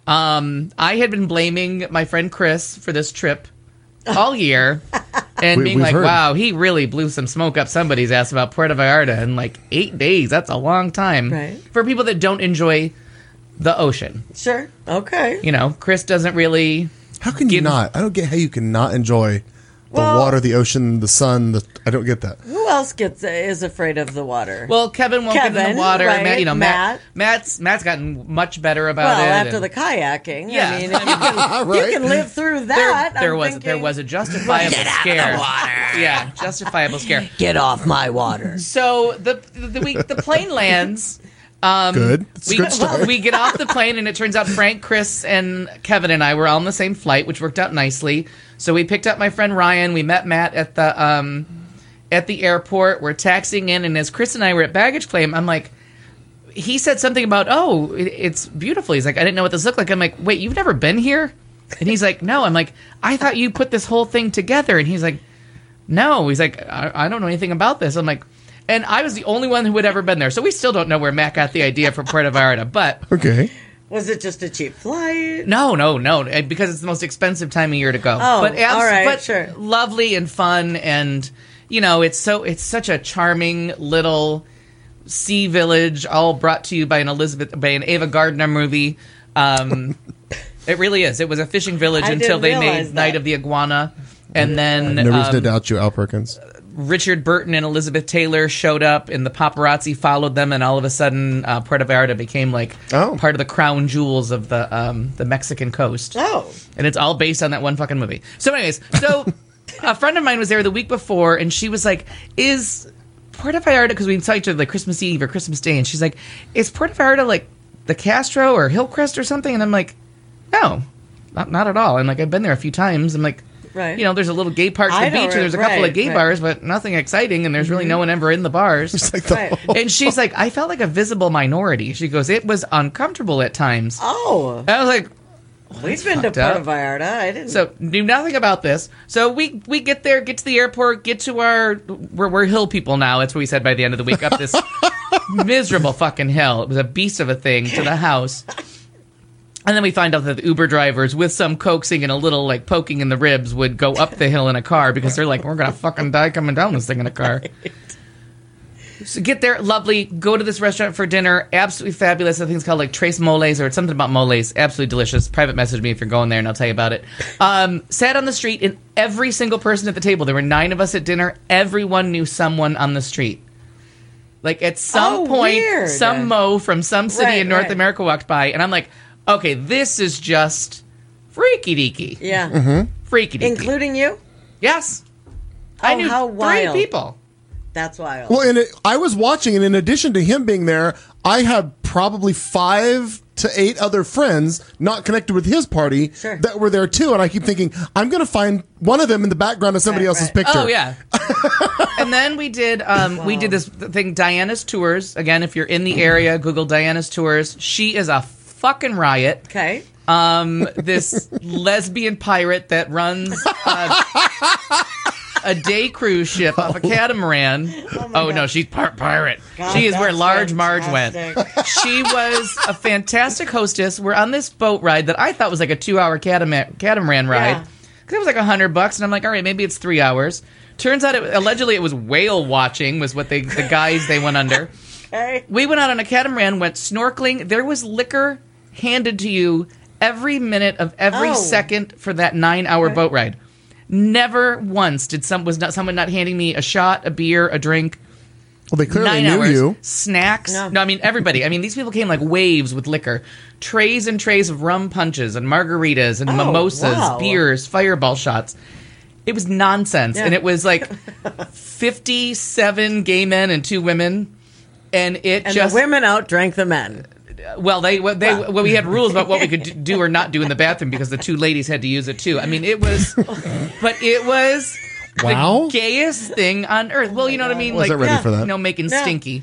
I had been blaming my friend Chris for this trip all year and being we've like, heard. wow, he really blew some smoke up somebody's ass about Puerto Vallarta in like 8 days. That's a long time. Right. For people that don't enjoy the ocean. Sure. Okay. You know, Chris doesn't really. How can you not? I don't get how you can not enjoy the water, the ocean, the sun. I don't get that. Who else is afraid of the water? Well, Kevin won't get in Kevin, the water. right, Matt's gotten much better about it. Well, after the kayaking, Yeah. I mean, if you can live through that. There I'm was a justifiable scare. Yeah, justifiable scare. Get off my water. So the plane lands. Good. It's a good start. We get off the plane, and it turns out Frank, Chris, and Kevin and I were all on the same flight, which worked out nicely. So we picked up my friend Ryan. We met Matt at the airport. We're taxiing in, and as Chris and I were at baggage claim, I'm like, he said something about, it's beautiful. He's like, I didn't know what this looked like. I'm like, wait, you've never been here? And he's like, no. I'm like, I thought you put this whole thing together. And he's like, no. He's like, I don't know anything about this. I'm like, and I was the only one who had ever been there. So we still don't know where Matt got the idea for Puerto Vallarta. But Okay. Was it just a cheap flight? no, because it's the most expensive time of year to go. Oh, but all right, sure. Lovely and fun, and you know, it's such a charming little sea village, all brought to you by an Ava Gardner movie. It really is. It was a fishing village until they made Night of the Iguana, and then No reason to doubt you, Al Perkins. Richard Burton and Elizabeth Taylor showed up, and the paparazzi followed them, and all of a sudden, Puerto Vallarta became like part of the crown jewels of the Mexican coast. Oh, and it's all based on that one fucking movie. So, anyways, a friend of mine was there the week before, and she was like, "Is Puerto Vallarta?" Because we saw each other like Christmas Eve or Christmas Day, and she's like, "Is Puerto Vallarta like the Castro or Hillcrest or something?" And I'm like, "No, not at all." I'm like, "I've been there a few times." I'm like. right. You know, there's a little gay part to the beach, and there's a couple of gay bars, but nothing exciting, and there's really no one ever in the bars. It's like And she's like, I felt like a visible minority. She goes, it was uncomfortable at times. Oh. And I was like, we've been to Puerto Vallarta. I didn't. So knew nothing about this. So we get there, get to the airport, get to we're hill people now. That's what we said by the end of the week. Up this miserable fucking hill. It was a beast of a thing to the house. And then we find out that the Uber drivers, with some coaxing and a little like poking in the ribs, would go up the hill in a car because they're like, we're gonna fucking die coming down this thing in a car. Right. So get there, lovely. Go to this restaurant for dinner. Absolutely fabulous. I think it's called like Tres Moles or it's something about moles. Absolutely delicious. Private message me if you're going there, and I'll tell you about it. Sat on the street, and every single person at the table. There were 9 of us at dinner. Everyone knew someone on the street. Like at some point, weird. some Mo from some city in North America walked by, and I'm like, okay, this is just freaky deaky. Yeah. Freaky deaky. Including you? Yes. I knew how 3 wild. people. That's wild. Well, I was watching, and in addition to him being there, I had probably 5 to 8 other friends not connected with his party that were there too. And I keep thinking, I'm going to find one of them in the background of somebody else's picture. Oh, yeah. And then we did this thing, Diana's Tours. Again, if you're in the area, Google Diana's Tours. She is a fucking riot. Okay. This lesbian pirate that runs a day cruise ship off a catamaran. Oh no, she's part pirate. God, she is where Large fantastic. Marge went. She was a fantastic hostess. We're on this boat ride that I thought was like a 2-hour catamaran ride. Because it was like $100, and I'm like, all right, maybe it's 3 hours. Turns out, allegedly, it was whale watching was what the guys they went under. Okay. We went out on a catamaran, went snorkeling. There was liquor handed to you every minute of every second for that 9-hour boat ride. Never once did someone not handing me a shot, a beer, a drink. Well, they clearly 9 knew hours, you. Snacks. No, I mean everybody. I mean these people came like waves with liquor, trays and trays of rum punches and margaritas and mimosas, beers, fireball shots. It was nonsense, and it was like 57 gay men and 2 women, and the women outdrank the men. Well, we had rules about what we could do or not do in the bathroom because the 2 ladies had to use it too. I mean, it was the gayest thing on earth. Well, you know what I mean? Wasn't ready for that. You know, making stinky.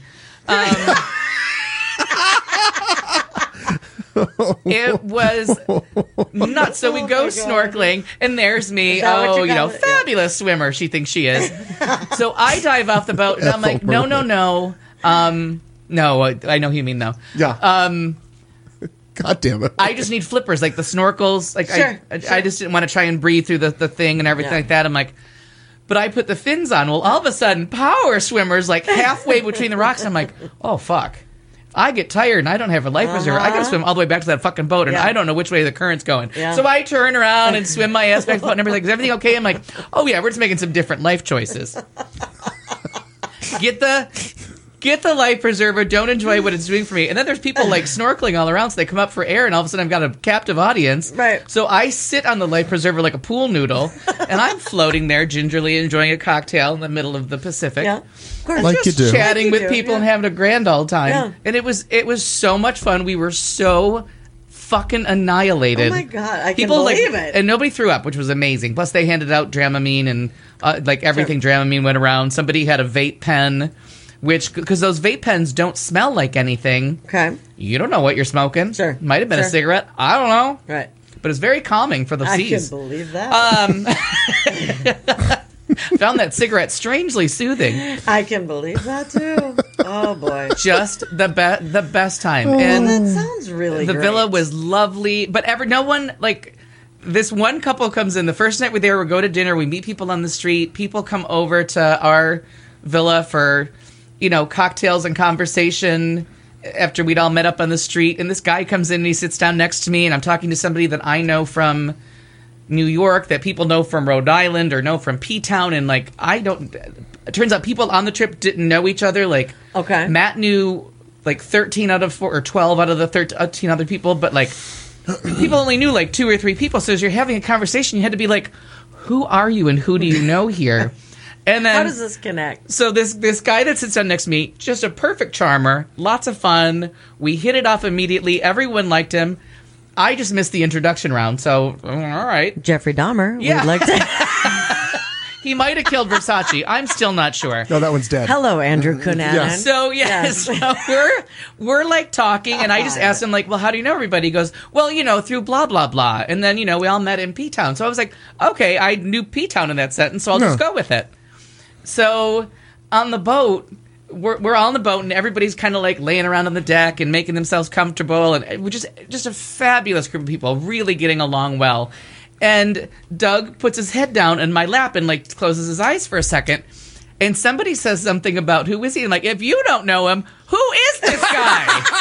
It was nuts. So we go snorkeling, and there's me. Fabulous swimmer. She thinks she is. So I dive off the boat, and I'm like, no. No, I know who you mean, though. Yeah. God damn it. I just need flippers, like the snorkels. Like I just didn't want to try and breathe through the thing and everything like that. I'm like, but I put the fins on. Well, all of a sudden, power swimmers like halfway between the rocks. I'm like, oh, fuck. I get tired and I don't have a life preserver. I got to swim all the way back to that fucking boat, and I don't know which way the current's going. Yeah. So I turn around and swim my ass back to the boat, and everybody's like, is everything okay? I'm like, oh yeah, we're just making some different life choices. Get the life preserver. Don't enjoy what it's doing for me. And then there's people like snorkeling all around, so they come up for air, and all of a sudden I've got a captive audience. Right. So I sit on the life preserver like a pool noodle, and I'm floating there gingerly enjoying a cocktail in the middle of the Pacific. Yeah. Of course. Like you do. Chatting Like you with do, people yeah. and having a grand old time. Yeah. And it was so much fun. We were so fucking annihilated. Oh my God, I can People believe it. And nobody threw up, which was amazing. Plus they handed out Dramamine and like everything Dramamine went around. Somebody had a vape pen, which, because those vape pens don't smell like anything. Okay. You don't know what you're smoking. Sure. Might have been a Sure. cigarette. I don't know. Right. But it's very calming for the I can seas. believe that. Found that cigarette strangely soothing. I can believe that too. Oh boy. Just the best time. And That sounds really the great. villa was lovely, but no one, like, this one couple comes in. The first night we're there, we go to dinner, we meet people on the street. People come over to our villa for, cocktails and conversation after we'd all met up on the street. And this guy comes in and he sits down next to me, and I'm talking to somebody that I know from New York, that people know from Rhode Island or know from P-Town, and like it turns out people on the trip didn't know each other. Like, Okay. Matt knew like 13 out of 4 or 12 out of the 13 other people, but like people only knew like 2 or 3 people. So as you're having a conversation, you had to be like, who are you and who do you know here? And then How does this connect? so this guy that sits down next to me, just a perfect charmer, lots of fun. We hit it off immediately. Everyone liked him. I just missed the introduction round, so all right. Jeffrey Dahmer. Yeah. We'd like to. He might have killed Versace. I'm still not sure. No, that one's dead. Hello, Andrew Cunanan. Yeah. So Yes. so we're like talking, and I just asked him like, well, how do you know everybody? He goes, well, through blah blah blah, and then we all met in P-Town. So I was like, okay, I knew P-Town in that sentence, so I'll just go with it. So on the boat, we're all on the boat, and everybody's kind of like laying around on the deck and making themselves comfortable, and we're just a fabulous group of people, really getting along well. And Doug puts his head down in my lap and like closes his eyes for a second. And somebody says something about who is he? And like, if you don't know him, who is this guy?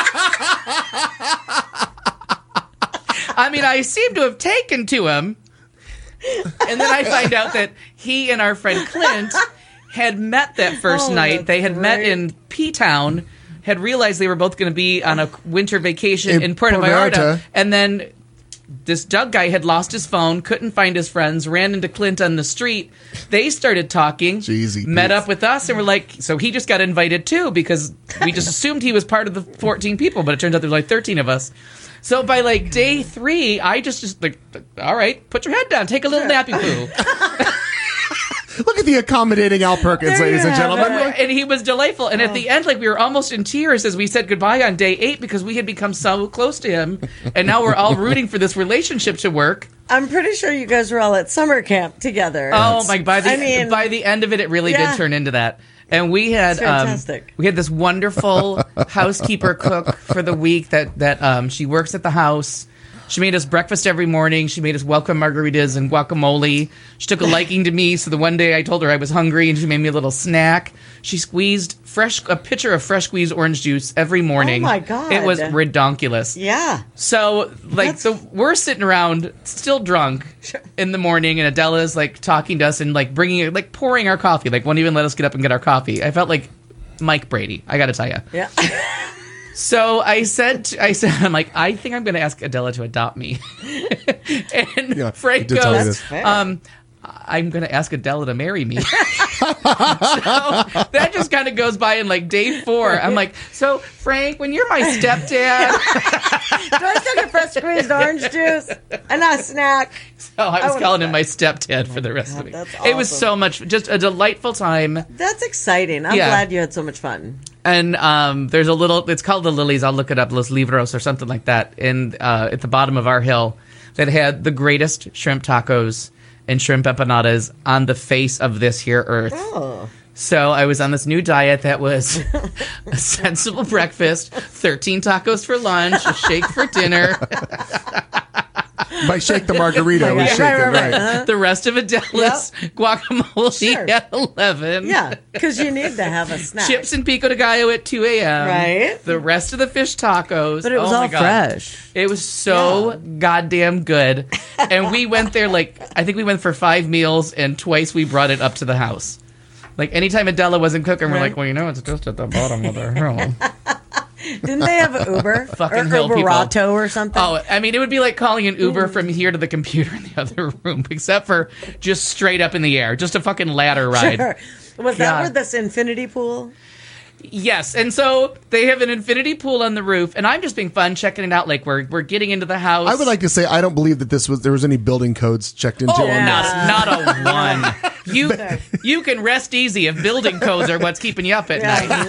I mean, I seem to have taken to him. And then I find out that he and our friend Clint had met that first night. that's They had met great. in P-Town, had realized they were both going to be on a winter vacation in Puerto Puerto Vallarta. Vallarta. And then this Doug guy had lost his phone, couldn't find his friends, ran into Clint on the street. They started talking, Jeezy met Pete. up with us, and we're like, so he just got invited too, because we just assumed he was part of the 14 people, but it turns out there's like 13 of us. So by like day 3, I just like, all right, put your head down, take a little nappy poo. Look at the accommodating Al Perkins, There ladies you and have gentlemen. And he was delightful. And at the end, like, we were almost in tears as we said goodbye on day 8 because we had become so close to him. And now we're all rooting for this relationship to work. I'm pretty sure you guys were all at summer camp together. Oh my! By the end of it, it really Yeah. did turn into that. And we had It's fantastic. we had this wonderful housekeeper cook for the week that she works at the house. She made us breakfast every morning. She made us welcome margaritas and guacamole. She took a liking to me, so the one day I told her I was hungry, and she made me a little snack. She squeezed a pitcher of fresh squeezed orange juice every morning. Oh, my God. It was redonkulous. Yeah. So, like, we're sitting around, still drunk, in the morning, and Adela's, like, talking to us and, like, pouring our coffee. Like, won't even let us get up and get our coffee. I felt like Mike Brady, I gotta tell you. Yeah. So I said, I'm like, I think I'm gonna ask Adela to adopt me. And Yeah, Frank you did tell me goes, this. Fair. I'm going to ask Adela to marry me. So that just kind of goes by in like day 4. I'm like, so Frank, when you're my stepdad. Do I still get fresh squeezed orange juice and a snack? So I was would calling have him my stepdad for the rest of the week. that's It was awesome. so much, just a delightful time. That's exciting. I'm Yeah. glad you had so much fun. And there's it's called the Lilies. I'll look it up, Los Libros or something like that. And at the bottom of our hill, that had the greatest shrimp tacos and shrimp empanadas on the face of this here earth. Oh. So I was on this new diet that was a sensible breakfast, 13 tacos for lunch, a shake for dinner. By shake the margarita, we Yeah, shake right, it, right, right. Uh-huh. The rest of Adela's guacamole Sure. at 11. Yeah, because you need to have a snack. Chips and pico de gallo at 2 a.m. Right. The rest of the fish tacos. But it was oh my all God. fresh. It was so goddamn good. And we went there, I think we went for 5 meals, and twice we brought it up to the house. Like, anytime Adela wasn't cooking, we're Right. like, well, it's just at the bottom of the hill. Didn't they have an Uber? Fucking or hill people. Uberato or something? Oh, I mean, it would be like calling an Uber from here to the computer in the other room, except for just straight up in the air. Just a fucking ladder ride. Sure. Was that God. where this infinity pool? Yes, and so they have an infinity pool on the roof, and I'm just being fun checking it out. Like we're getting into the house. I would like to say I don't believe that there was any building codes checked into on not this. a one. You can rest easy if building codes are what's keeping you up at night,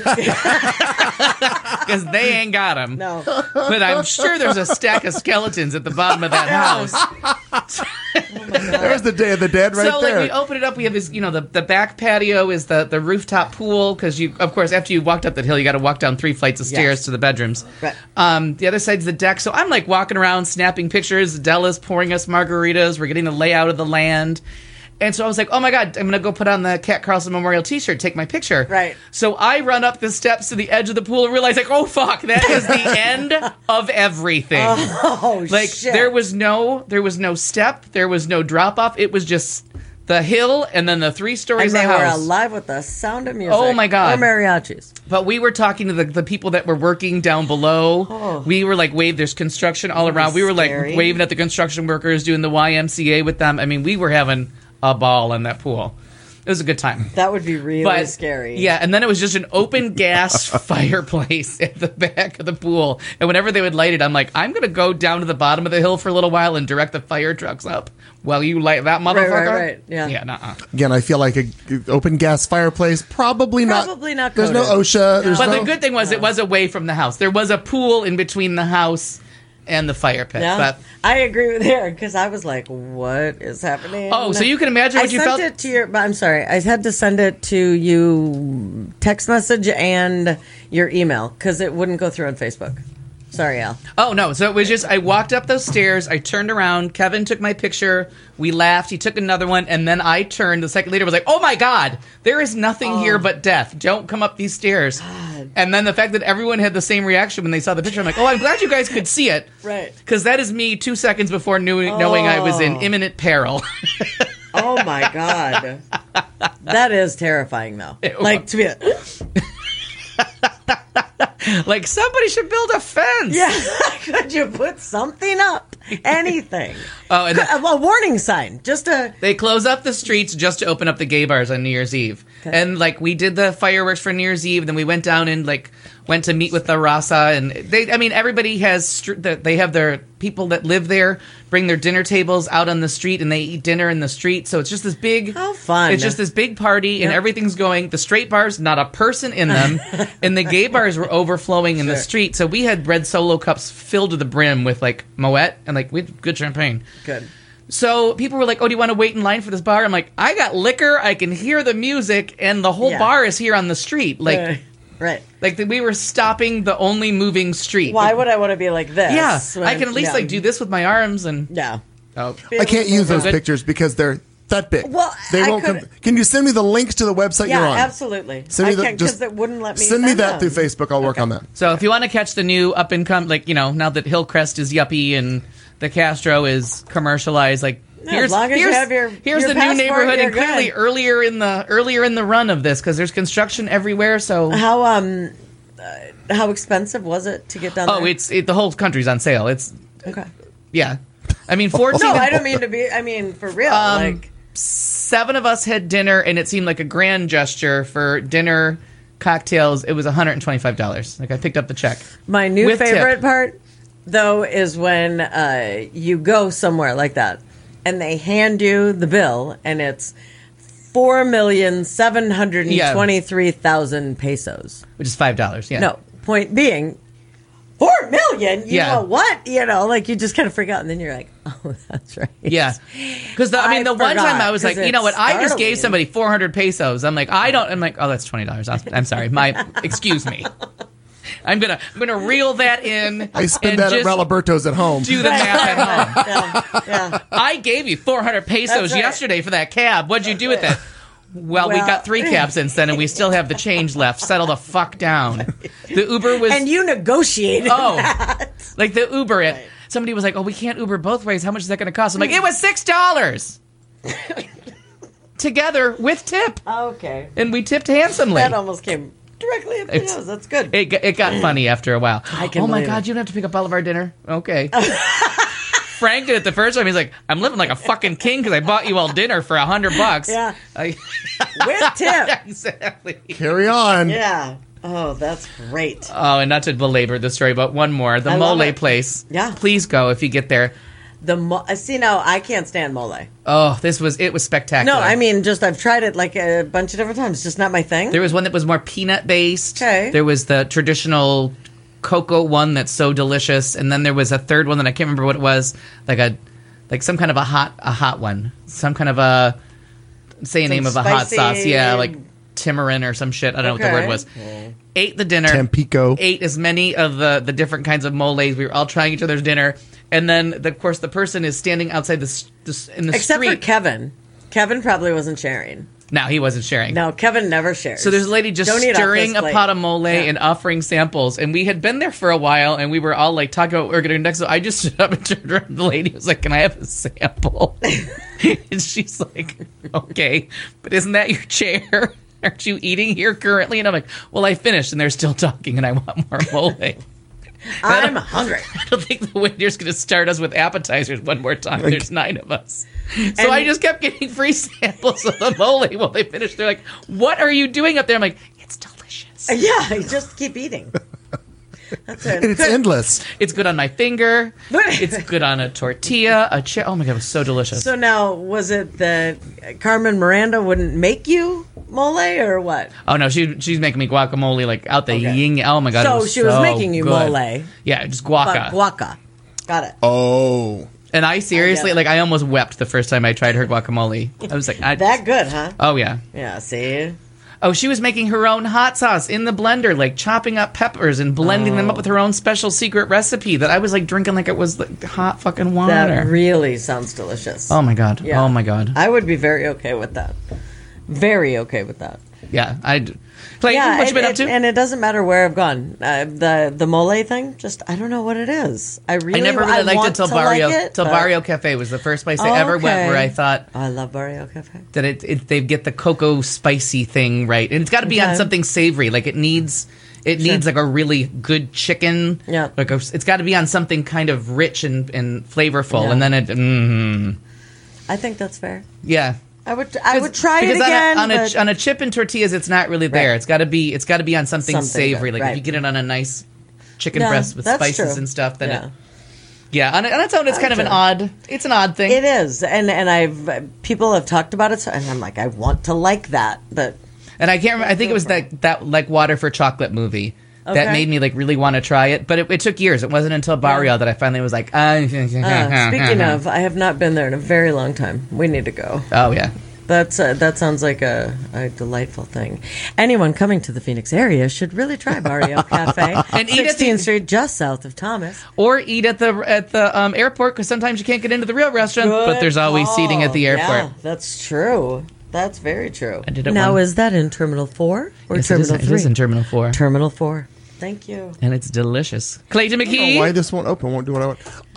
because they ain't got them. No. But I'm sure there's a stack of skeletons at the bottom of that house. There's the Day of the Dead right So there. like we open it up, we have this, the back patio is the rooftop pool, because of course after you walked up that hill you got to walk down 3 flights of stairs Yes. to the bedrooms. Right. The other side's the deck. So I'm like walking around snapping pictures. Adela's pouring us margaritas. We're getting the layout of the land. And so I was like, oh my God, I'm going to go put on the Cat Carlson Memorial t-shirt, take my picture. Right. So I run up the steps to the edge of the pool and realize, like, oh fuck, that is the end of everything. Oh, Like shit. there was no step, there was no drop off. It was just the hill and then the 3 stories And they of were house. alive with the sound of music. Oh, my God. Or mariachis. But we were talking to the people that were working down below. Oh. We were like there's construction all around. We were like scary. waving at the construction workers, doing the YMCA with them. I mean, we were having a ball in that pool. It was a good time. That would be really But scary. yeah, and then it was just an open gas fireplace at the back of the pool. And whenever they would light it, I'm like, I'm going to go down to the bottom of the hill for a little while and direct the fire trucks up while you light that motherfucker. right, yeah. Yeah, nuh-uh. Again, I feel like a open gas fireplace probably not. Probably not There's no coded. OSHA. There's But no, the good thing was it was away from the house. There was a pool in between the house and the fire pit. Yeah. But I agree with her because I was like, what is happening? oh, so you can imagine what you felt. I sent it to your, but I'm sorry. I had to send it to you text message and your email because it wouldn't go through on Facebook. Sorry, Al. Oh, no. So it was just, I walked up those stairs, I turned around, Kevin took my picture, we laughed, he took another one, and then I turned, the second later was like, oh my God, there is nothing here but death. Don't come up these stairs. And then the fact that everyone had the same reaction when they saw the picture, I'm like, oh, I'm glad you guys could see it. Right. Because that is me 2 seconds before knowing I was in imminent peril. Oh my God. That is terrifying, though. Like, to be Like, somebody should build a fence. yeah, could you put something up? Anything. Oh, and then- A warning sign. Just a. They close up the streets just to open up the gay bars on New Year's Eve. And, like, we did the fireworks for New Year's Eve, then we went down and, like, went to meet with the Rasa. And everybody has, they have their people that live there bring their dinner tables out on the street and they eat dinner in the street. So it's just this big. How fun. It's just this big party and Yep. everything's going. The straight bars, not a person in them. And the gay bars were overflowing in the street. So we had red Solo cups filled to the brim with, like, Moet and, like, we had good champagne. Good. So people were like, oh, do you want to wait in line for this bar? I'm like, I got liquor, I can hear the music, and the whole Yeah. bar is here on the street. Like, right. we were stopping the only moving street. Why would I want to be like this? Yeah, when- I can at least, yeah. like, do this with my arms and... Yeah. Oh. I can't use those Good. pictures because they're that big. Well, they I won't. could- Can you send me the links to the website Yeah, you're on? absolutely. Send me I the- can because it wouldn't let me. Send me that them. through Facebook. I'll work on that. So if you want to catch the new up-and-come, like, now that Hillcrest is yuppie and the Castro is commercialized, like, Yeah, as long as you have your here's your the new passport, neighborhood, you're and clearly good. earlier in the run of this, because there's construction everywhere, so... How expensive was it to get down Oh, there? the whole country's on sale. It's, Okay. yeah. I mean, 14... No, I don't mean to be. I mean, for real. Like, 7 of us had dinner, and it seemed like a grand gesture for dinner, cocktails. It was $125. Like, I picked up the check. my new with favorite tip. part, though, is when you go somewhere like that and they hand you the bill, and it's 4,723,000 pesos. Which is $5. Yeah. No, point being, 4 million. You Yeah. know what? Like you just kind of freak out, and then you're like, oh, that's right. Yeah. Because, the I one forgot, time I was like, 'cause you know what? it's I just startling. gave somebody 400 pesos. I'm like, oh, that's $20. I'm sorry. I'm sorry. Excuse me. I'm gonna reel that in. I spend and that at just Raliberto's at home. do the math at home. Yeah. I gave you 400 pesos That's right. yesterday for that cab. What'd you do with it? Well, we Well- got 3 cabs since then, and we still have the change left. Settle the fuck down. The Uber was... And you negotiated. Oh, like the Uber. Somebody was like, "Oh, we can't Uber both ways. How much is that going to cost?" I'm like, "It was $6 together with tip, Okay. and we tipped handsomely." That almost came directly up the It's- nose. That's good. It got funny after a while. I can Oh my believe God, it. you don't have to pick up all of our dinner. Okay. Frank did it the first time. He's like, "I'm living like a fucking king because I bought you all dinner for $100." Yeah. I- With tip. exactly. Carry on. Yeah. Oh, that's great. Oh, and not to belabor the story, but one more. The I love mole it. place. Yeah. Please go if you get there. See, now I can't stand mole. Oh, it was spectacular. No, I mean, just I've tried it like a bunch of different times. It's just not my thing. There was one that was more peanut based. Okay. There was the traditional cocoa one that's so delicious, and then there was a third one that I can't remember what it was. Like some kind of a hot one. Some kind of a name of a hot sauce. spicy- Yeah, like Timarin or some shit. I don't know what the Okay. word was. Ate the dinner. Tampico. Ate as many of the different kinds of moles. We were all trying each other's dinner, and then of course the person is standing outside in the Except street. for Kevin. Kevin probably wasn't sharing. No, he wasn't sharing. No, Kevin never shares. So there's a lady just Don't eat off stirring this a plate. pot of mole Yeah. and offering samples, and we had been there for a while, and we were all like talking about what we were going to do next. So I just stood up and turned around. The lady was like, "Can I have a sample?" And she's like, "Okay, but isn't that your chair? Aren't you eating here currently?" And I'm like, "Well, I finished, and they're still talking, and I want more mole." I'm hungry. I don't think the waiter's going to start us with appetizers one more time. There's 9 of us. So And- I just kept getting free samples of the mole while they finished. They're like, "What are you doing up there?" I'm like, "It's delicious. Yeah, you just keep eating. That's it. And it's endless. It's good on my finger. It's good on a tortilla, a oh my God, it was so delicious." So now, was it that Carmen Miranda wouldn't make you mole or what? Oh no, she's making me guacamole like out the Okay. ying. Oh my God. So it was she was so making you good. mole. Yeah, just But guaca. guaca. Got it. Oh. And I seriously, I get it. like, I almost wept the first time I tried her guacamole. I was like, That good, huh? oh yeah. Yeah, see? Oh, she was making her own hot sauce in the blender, like chopping up peppers and blending them up with her own special secret recipe that I was like drinking like it was like hot fucking water. That really sounds delicious. Oh my God. Yeah. Oh my God. I would be very okay with that. Very okay with that. Yeah. Clayton, Yeah, what you been up to? and it doesn't matter where I've gone. The mole thing, just I don't know what it is. I never really liked want it till to like Barrio. it, Till but- Barrio Cafe was the first place I ever went Okay. where I thought I love Barrio Cafe. that they get the cocoa spicy thing right, and it's got to be on Okay. something savory. Like it needs like a really good chicken. Yeah. Like it's got to be on something kind of rich and flavorful, Yeah. and then it. I think that's fair. Yeah. I would try it because again. on a chip and tortillas, it's not really there. Right. It's got to be on something Something savory. good, Like if right. you get it on a nice chicken Yeah, breast with that's spices true. and stuff, then Yeah. yeah, on its own, it's kind of an Gotcha. odd thing. It is, and people have talked about it, and I'm like, I want to like that, but And I can't remember. I think it was that like Water for Chocolate movie that Okay. made me like really want to try it. But it took years. It wasn't until Barrio that I finally was like, speaking of, I have not been there in a very long time. We need to go. oh yeah. That sounds like a delightful thing. Anyone coming to the Phoenix area should really try Barrio Cafe, And eat at 16th the- Street, just south of Thomas. Or eat at the airport because sometimes you can't get into the real restaurant, but Good there's always call. seating at the airport. Yeah, that's true. That's very true. I did it now, one- is that in Terminal 4 or Yes, it is- Terminal 3? It is in Terminal 4, Terminal 4. Thank you. and it's delicious. Clayton I don't know why McKee. this won't open. Won't do what I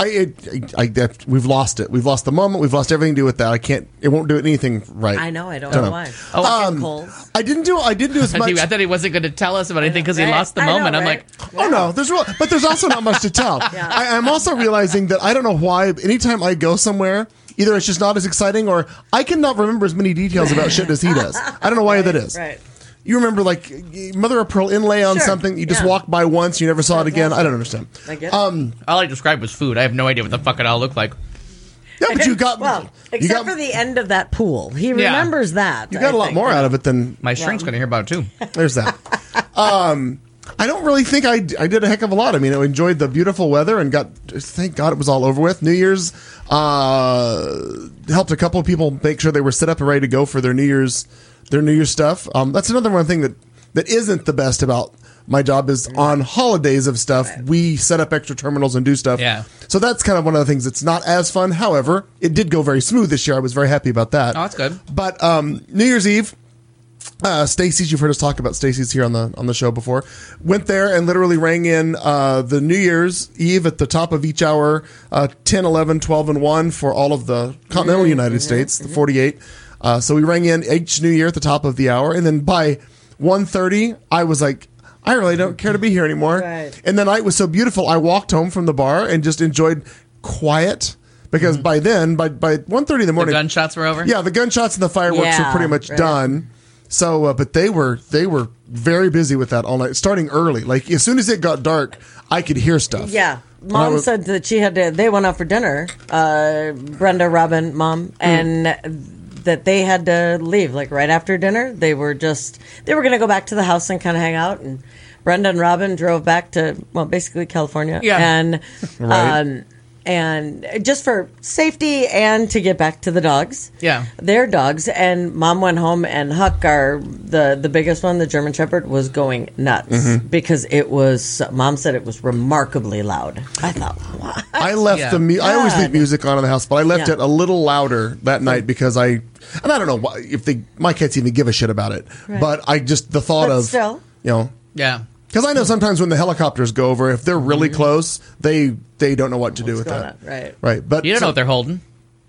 want. We've lost it. We've lost the moment. We've lost everything to do with that. I can't. It won't do anything right. I know. I don't Don't know know. why. Oh, Coles. I didn't do as much. I thought he wasn't going to tell us about anything because he Right. lost the I know, moment. I'm right? like, Oh no, but there's also not much to tell. I'm also realizing that I don't know why. Anytime I go somewhere, either it's just not as exciting, or I cannot remember as many details about shit as he does. I don't know why that is. Right. You remember like mother of pearl inlay on Sure, something you just yeah. walked by once, you never saw it again. I don't understand. I get it. all I described was food. I have no idea what the fuck it all looked like. Yeah, but you got Well, except for the end of that pool. He remembers that. you got a lot more out of it than My shrink's going to hear about it too. there's that. I don't really think I did a heck of a lot. I mean, I enjoyed the beautiful weather and thank God it was all over with. New Year's helped a couple of people make sure they were set up and ready to go for their New Year's stuff. That's another one thing that isn't the best about My job is on holidays of stuff. We set up extra terminals and do stuff. Yeah. So that's kind of one of the things that's not as fun. However, it did go very smooth this year. I was very happy about that. Oh, that's good. But New Year's Eve, Stacy's, you've heard us talk about Stacy's here on the show before, went there and literally rang in the New Year's Eve at the top of each hour, 10, 11, 12, and 1 for all of the continental United States, the 48. So we rang in each New Year at the top of the hour, and then by 1:30, I was like, I really don't care to be here anymore. Right. And the night was so beautiful, I walked home from the bar and just enjoyed quiet, because by then, by 1:30 in the morning, The gunshots were over? yeah, the gunshots and the fireworks were Yeah, pretty much right. done. So, but they were very busy with that all night, starting early. Like as soon as it got dark, I could hear stuff. Yeah. And I Mom was- said that they went out for dinner, Brenda, Robin, Mom, and that they had to leave, like right after dinner. They were going to go back to the house and kind of hang out. And Brenda and Robin drove back to, well, basically California. Yeah. And, Right. and just for safety and to get back to the dogs. Yeah. Their dogs. And Mom went home, and Huck, the biggest one, the German Shepherd, was going nuts because Mom said it was remarkably loud. I thought, what? I left Yeah. I always leave God. music on in the house, but I left Yeah. it a little louder that night because and I don't know if my kids even give a shit about it, but I just the thought But of still. Yeah. because I know sometimes when the helicopters go over, if they're really close, they don't know what to do with going that. on? Right. Right. But You don't know what they're holding.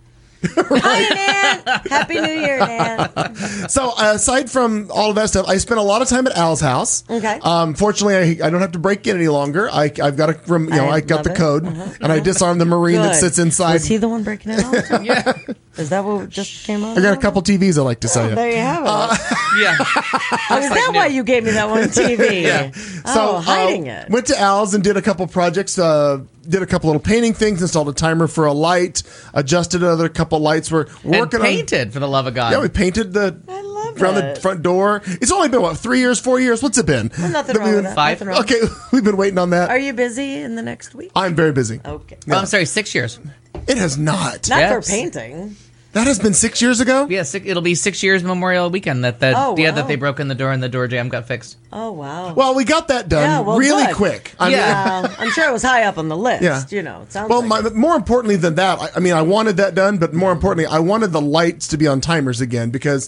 Hi, Nan. Happy New Year, Nan. So aside from all of that stuff, I spent a lot of time at Al's house. Okay. Fortunately, I don't have to break in any longer. I've got I got love the it. code, and I disarmed the Marine that Good. sits inside. Was he the one breaking it out? Yeah. Is that what just came out? I got a couple TVs I like to sell you. There you have it. Yeah. Oh, is that why you gave me that one TV? Yeah. Oh, hiding it. Went to Al's and did a couple projects. Did a couple little painting things. Installed a timer for a light. Adjusted another couple lights. We're And working painted, for the love of God. on. Yeah, we painted I love around it. the front door. It's only been 3 years, 4 years. What's it been? Well, nothing That wrong we- with that. 5? Nothing wrong. Okay, we've been waiting on that. Are you busy in the next week? I'm very busy. Okay. Oh, I'm sorry, 6 years. It has not. Not Yes. for painting. That has been 6 years ago. Yeah, it'll be 6 years Memorial Weekend that Oh, wow. that they broke in the door and the door jam got fixed. Oh, wow. Well, we got that done Yeah, well, really good. quick. Yeah. I'm sure it was high up on the list. Yeah. It sounds Well, like it. more importantly than that, I wanted that done, but more importantly, I wanted the lights to be on timers again because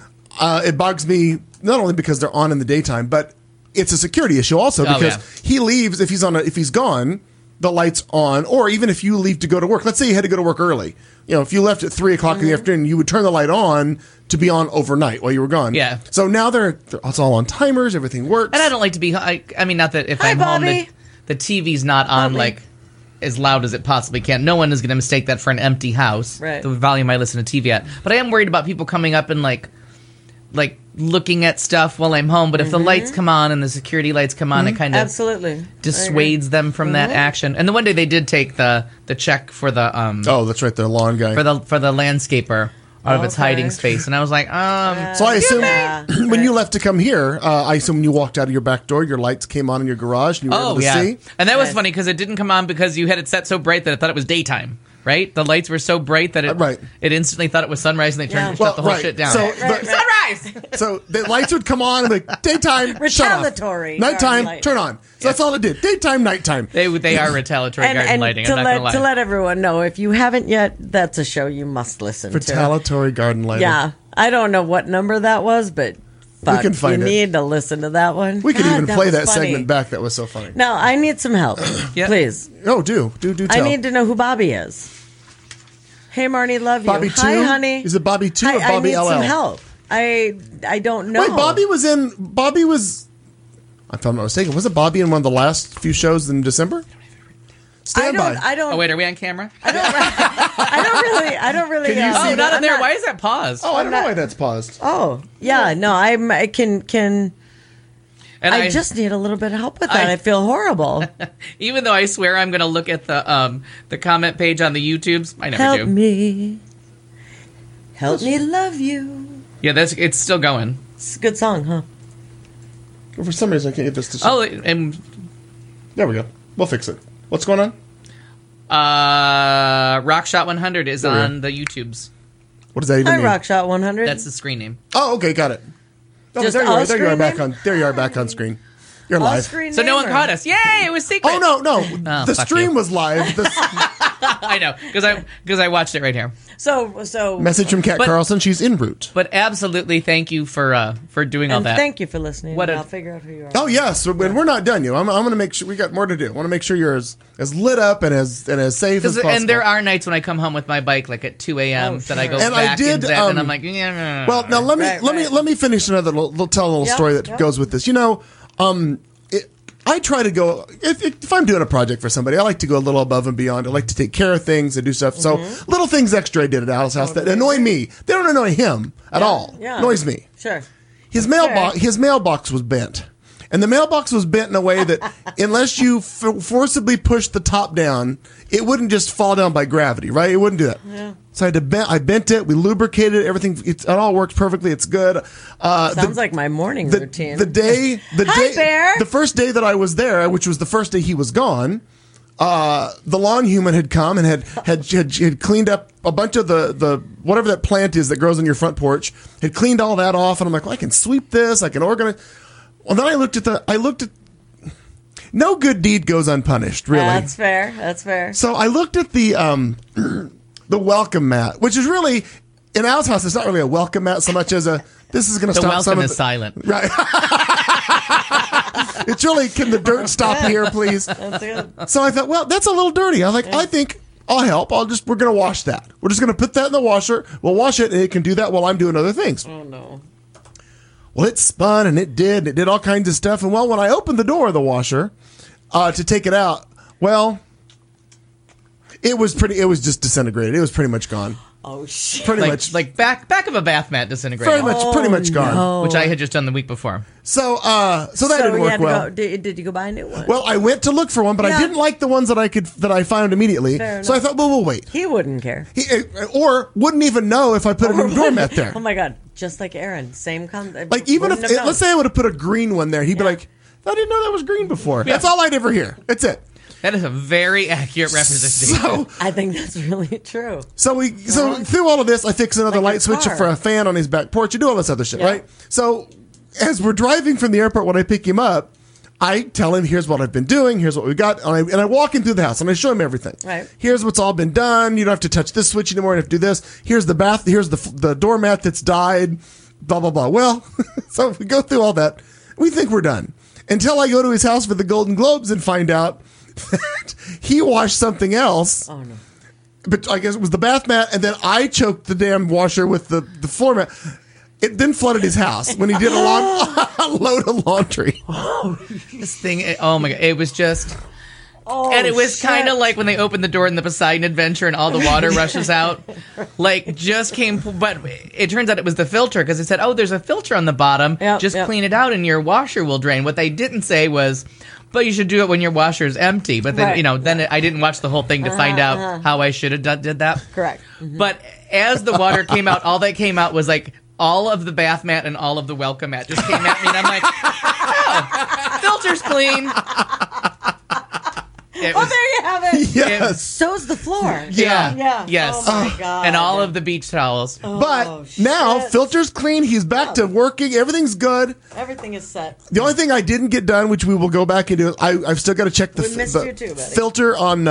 it bugs me not only because they're on in the daytime, but it's a security issue also Oh, because yeah. he leaves if he's gone, the light's on, or even if you leave to go to work. Let's say you had to go to work early. If you left at 3:00 in the afternoon, you would turn the light on to be on overnight while you were gone. Yeah. So now it's all on timers. Everything works. And I don't like to be. I mean, not that if Hi, I'm home, Bobby. the TV's not on Bobby. like as loud as it possibly can. No one is going to mistake that for an empty house. Right. The volume I listen to TV at. But I am worried about people coming up and like looking at stuff while I'm home. But if the lights come on and the security lights come on, it kind of Absolutely. dissuades them from that action. And the one day they did take the check for the Oh, that's right, the lawn guy. for the landscaper out of its Okay. hiding space, and I was like, So I assume Yeah. when you left to come here, I assume when you walked out of your back door, your lights came on in your garage and you were able oh to yeah, see. and that was Nice. funny because it didn't come on because you had it set so bright that I thought it was daytime. Right, the lights were so bright that Right. it instantly thought it was sunrise, and they turned Yeah. and shut the whole right. shit down. So, Right, the, sunrise. so the lights would come on and be like, daytime, shut off. Retaliatory Nighttime, garden turn on. So that's all it did. Daytime, nighttime. They are retaliatory garden And lighting. to I'm not gonna lie. let everyone know, if you haven't yet, that's a show you must listen to. Retaliatory garden lighting. Yeah. I don't know what number that was, but fuck, can find you it. need to listen to that one. We could God, even play was that funny. segment back. That was so funny. No, I need some help. Yeah. Please. Oh, do tell. I need to know who Bobby is. Hey, Marnie, love you. Bobby Hi, 2? honey. Is it Bobby 2 or I Bobby need LL? some help. I don't know. Wait, Bobby was, if I'm not mistaken, was it Bobby in one of the last few shows in December? Stand by. I don't. Oh wait, are we on camera? I don't really. Can you see Oh, that? not in I'm there. Why is that paused? Oh, I don't know not- why that's paused. Oh, yeah. No, I can. And I just need a little bit of help with that. I feel horrible. even though I swear I'm going to look at the comment page on the YouTubes, I never Help do. me. Help me love you. Yeah, it's still going. It's a good song, huh? For some reason, I can't get this to. Oh, and There we go. We'll fix it. What's going on? Rockshot 100 is There we on the YouTubes. What does that even Hi, mean? Rockshot 100. That's the screen name. Oh, okay, got it. Oh, Just there you our are. There you are screen back name? on. There you are back on screen. You're I'll live. screen So no one name caught her. us. Yay! It was secret. Oh no! The fuck stream you. was live. The I know because I watched it right here. So message from Kat But- Carlson. She's en route. But absolutely, thank you for doing all and that. thank you for listening. What a- I'll figure out who you are. Oh yes, and we're not done yet. I'm going to make sure we got more to do. I want to make sure you're as lit up and as safe as possible. And there are nights when I come home with my bike like at 2 a.m. Oh, that I go sure. And I back did, and that, and I'm like, yeah. Well, now let Right. me finish another tell a little Yep, story that yep. goes with this. You know, I try to go if I'm doing a project for somebody, I like to go a little above and beyond. I like to take care of things and do stuff. So little things extra I did at Al's house that annoy me. They don't annoy him at all. Yeah. Annoys me. Sure. His mailbox was bent. And the mailbox was bent in a way that unless you forcibly pushed the top down, it wouldn't just fall down by gravity, right? It wouldn't do that. Yeah. So I bent it, we lubricated it, everything. It all works perfectly. It's good. Sounds like my morning routine. The day, Bear. the first day that I was there, which was the first day he was gone, the lawn human had come and had cleaned up a bunch of the whatever that plant is that grows on your front porch. Had cleaned all that off, and I'm like, well, I can sweep this, I can organize. Well, then I looked at no good deed goes unpunished, really. That's fair. That's fair. So I looked at the welcome mat, which is really in Al's house. It's not really a welcome mat so much as this is going to The stop some welcome of is the, silent. right. It's really, can the dirt stop here, please? That's good. So I thought, well, that's a little dirty. I was like, I think I'll help. We're going to wash that. We're just going to put that in the washer. We'll wash it, and it can do that while I'm doing other things. Oh no. Well, it spun and it did all kinds of stuff. And well, when I opened the door of the washer to take it out, well, it was just disintegrated. It was pretty much gone. Oh shit. Pretty much. Like back of a bath mat disintegrated, Pretty much gone. no. which I had just done the week before. So that So didn't you work had to well. go, did you go buy a new one? Well, I went to look for one, but I Yeah. didn't like the ones that I found immediately. Fair So I enough. thought, well, we'll wait. He wouldn't care. Or wouldn't even know if I put a new doormat there. Oh my god. Just like Aaron. Same concept. Like even if let's say I would have put a green one there, he'd be like, I didn't know that was green before. That's all I'd ever hear. That's it. That is a very accurate representation. So I think that's really true. So through all of this, I fix another Like light your switch car. for a fan on his back porch. You do all this other shit, Yeah. right? So as we're driving from the airport, when I pick him up, I tell him, here's what I've been doing. Here's what we got. And I walk him through the house and I show him everything. Right. Here's what's all been done. You don't have to touch this switch anymore. You have to do this. Here's the bath. Here's the doormat that's died. Blah, blah, blah. Well, so we go through all that. We think we're done. Until I go to his house for the Golden Globes and find out that he washed something else. Oh no. But I guess it was the bath mat, and then I choked the damn washer with the floor mat. It then flooded his house when he did a load of laundry. This thing, oh my god, it was just. Oh, And it was shit. kind of like when they opened the door in the Poseidon Adventure and all the water rushes out. Like, just came, but it turns out it was the filter because it said, oh, there's a filter on the bottom. Yep, just yep. clean it out and your washer will drain. What they didn't say was, but you should do it when your washer is empty. But then, Right. then I didn't watch the whole thing to find out how I should have did that. Correct. But as the water came out, all that came out was like all of the bath mat and all of the welcome mat just came at me. And I'm like, oh, filter's clean. It Oh, was- there you have it. Yes. So's the floor. Yeah. Yeah. Yes. Oh my god. and all of the beach towels. But Oh, now, shit. filter's clean. He's back to working. Everything's good. Everything is set. The only thing I didn't get done, which we will go back and do, I've still got to check We missed you too, buddy. filter on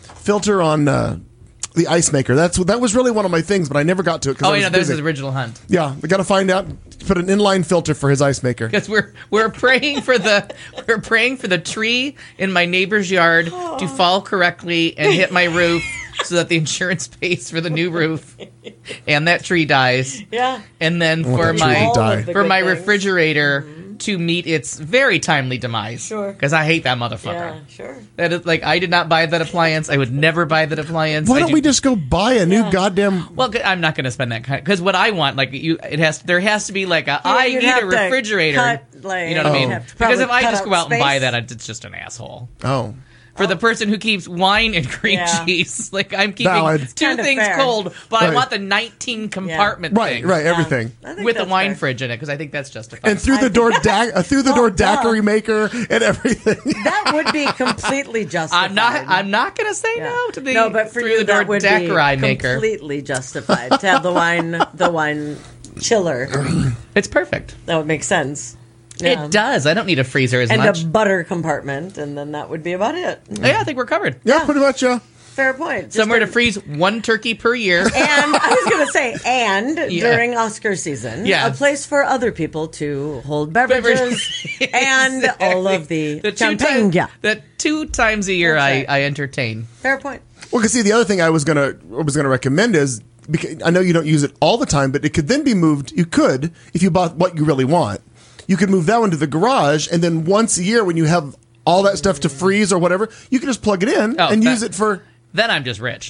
the ice maker. That was really one of my things, but I never got to it. 'cause Oh, I was that was busy. his original hunt. Yeah, I got to find out. Put an inline filter for his ice maker. Because we're praying for the tree in my neighbor's yard to fall correctly and hit my roof so that the insurance pays for the new roof and that tree dies. Yeah. And then want for that tree to my die. the for good my things. refrigerator to meet its very timely demise. Sure. Because I hate that motherfucker. Yeah. Sure. That is like I did not buy that appliance. I would never buy that appliance. Why I don't do- we just go buy a new Yeah. goddamn? Well, I'm not going to spend that kind because what I want, like there has to be like I you'd need have a to refrigerator. cut, like, You know what I Oh. mean? have to Because if probably I cut just go out and buy space. that, it's just an asshole. Oh, For the person who keeps wine and cream Yeah. cheese, like I'm keeping Valid. two Kinda things fair. cold, but Right. I want the 19 compartment right, thing right, everything. I think with a that's wine fair. fridge in it because I think that's justified. And through the door, daiquiri maker and everything. That would be completely justified. I'm not going to say Yeah. no to the no, but for through you the door that would daiquiri be maker. completely justified to have the wine chiller. It's perfect. That would make sense. It does. I don't need a freezer as And much. a butter compartment, and then that would be about it. Yeah, I think we're covered. Yeah, pretty much. Fair point. Just Somewhere to a- freeze one turkey per year. And I was going to say, Yeah. during Oscar season, Yeah. a place for other people to hold beverages and all of the champagne. Yeah, The 2 times a year That's right. I entertain. fair point. Well, because see, the other thing I was gonna recommend is, because I know you don't use it all the time, but it could then be moved. You could, if you bought what you really want, you could move that one to the garage, and then once a year when you have all that stuff to freeze or whatever, you can just plug it in and use it for. Then I'm just rich.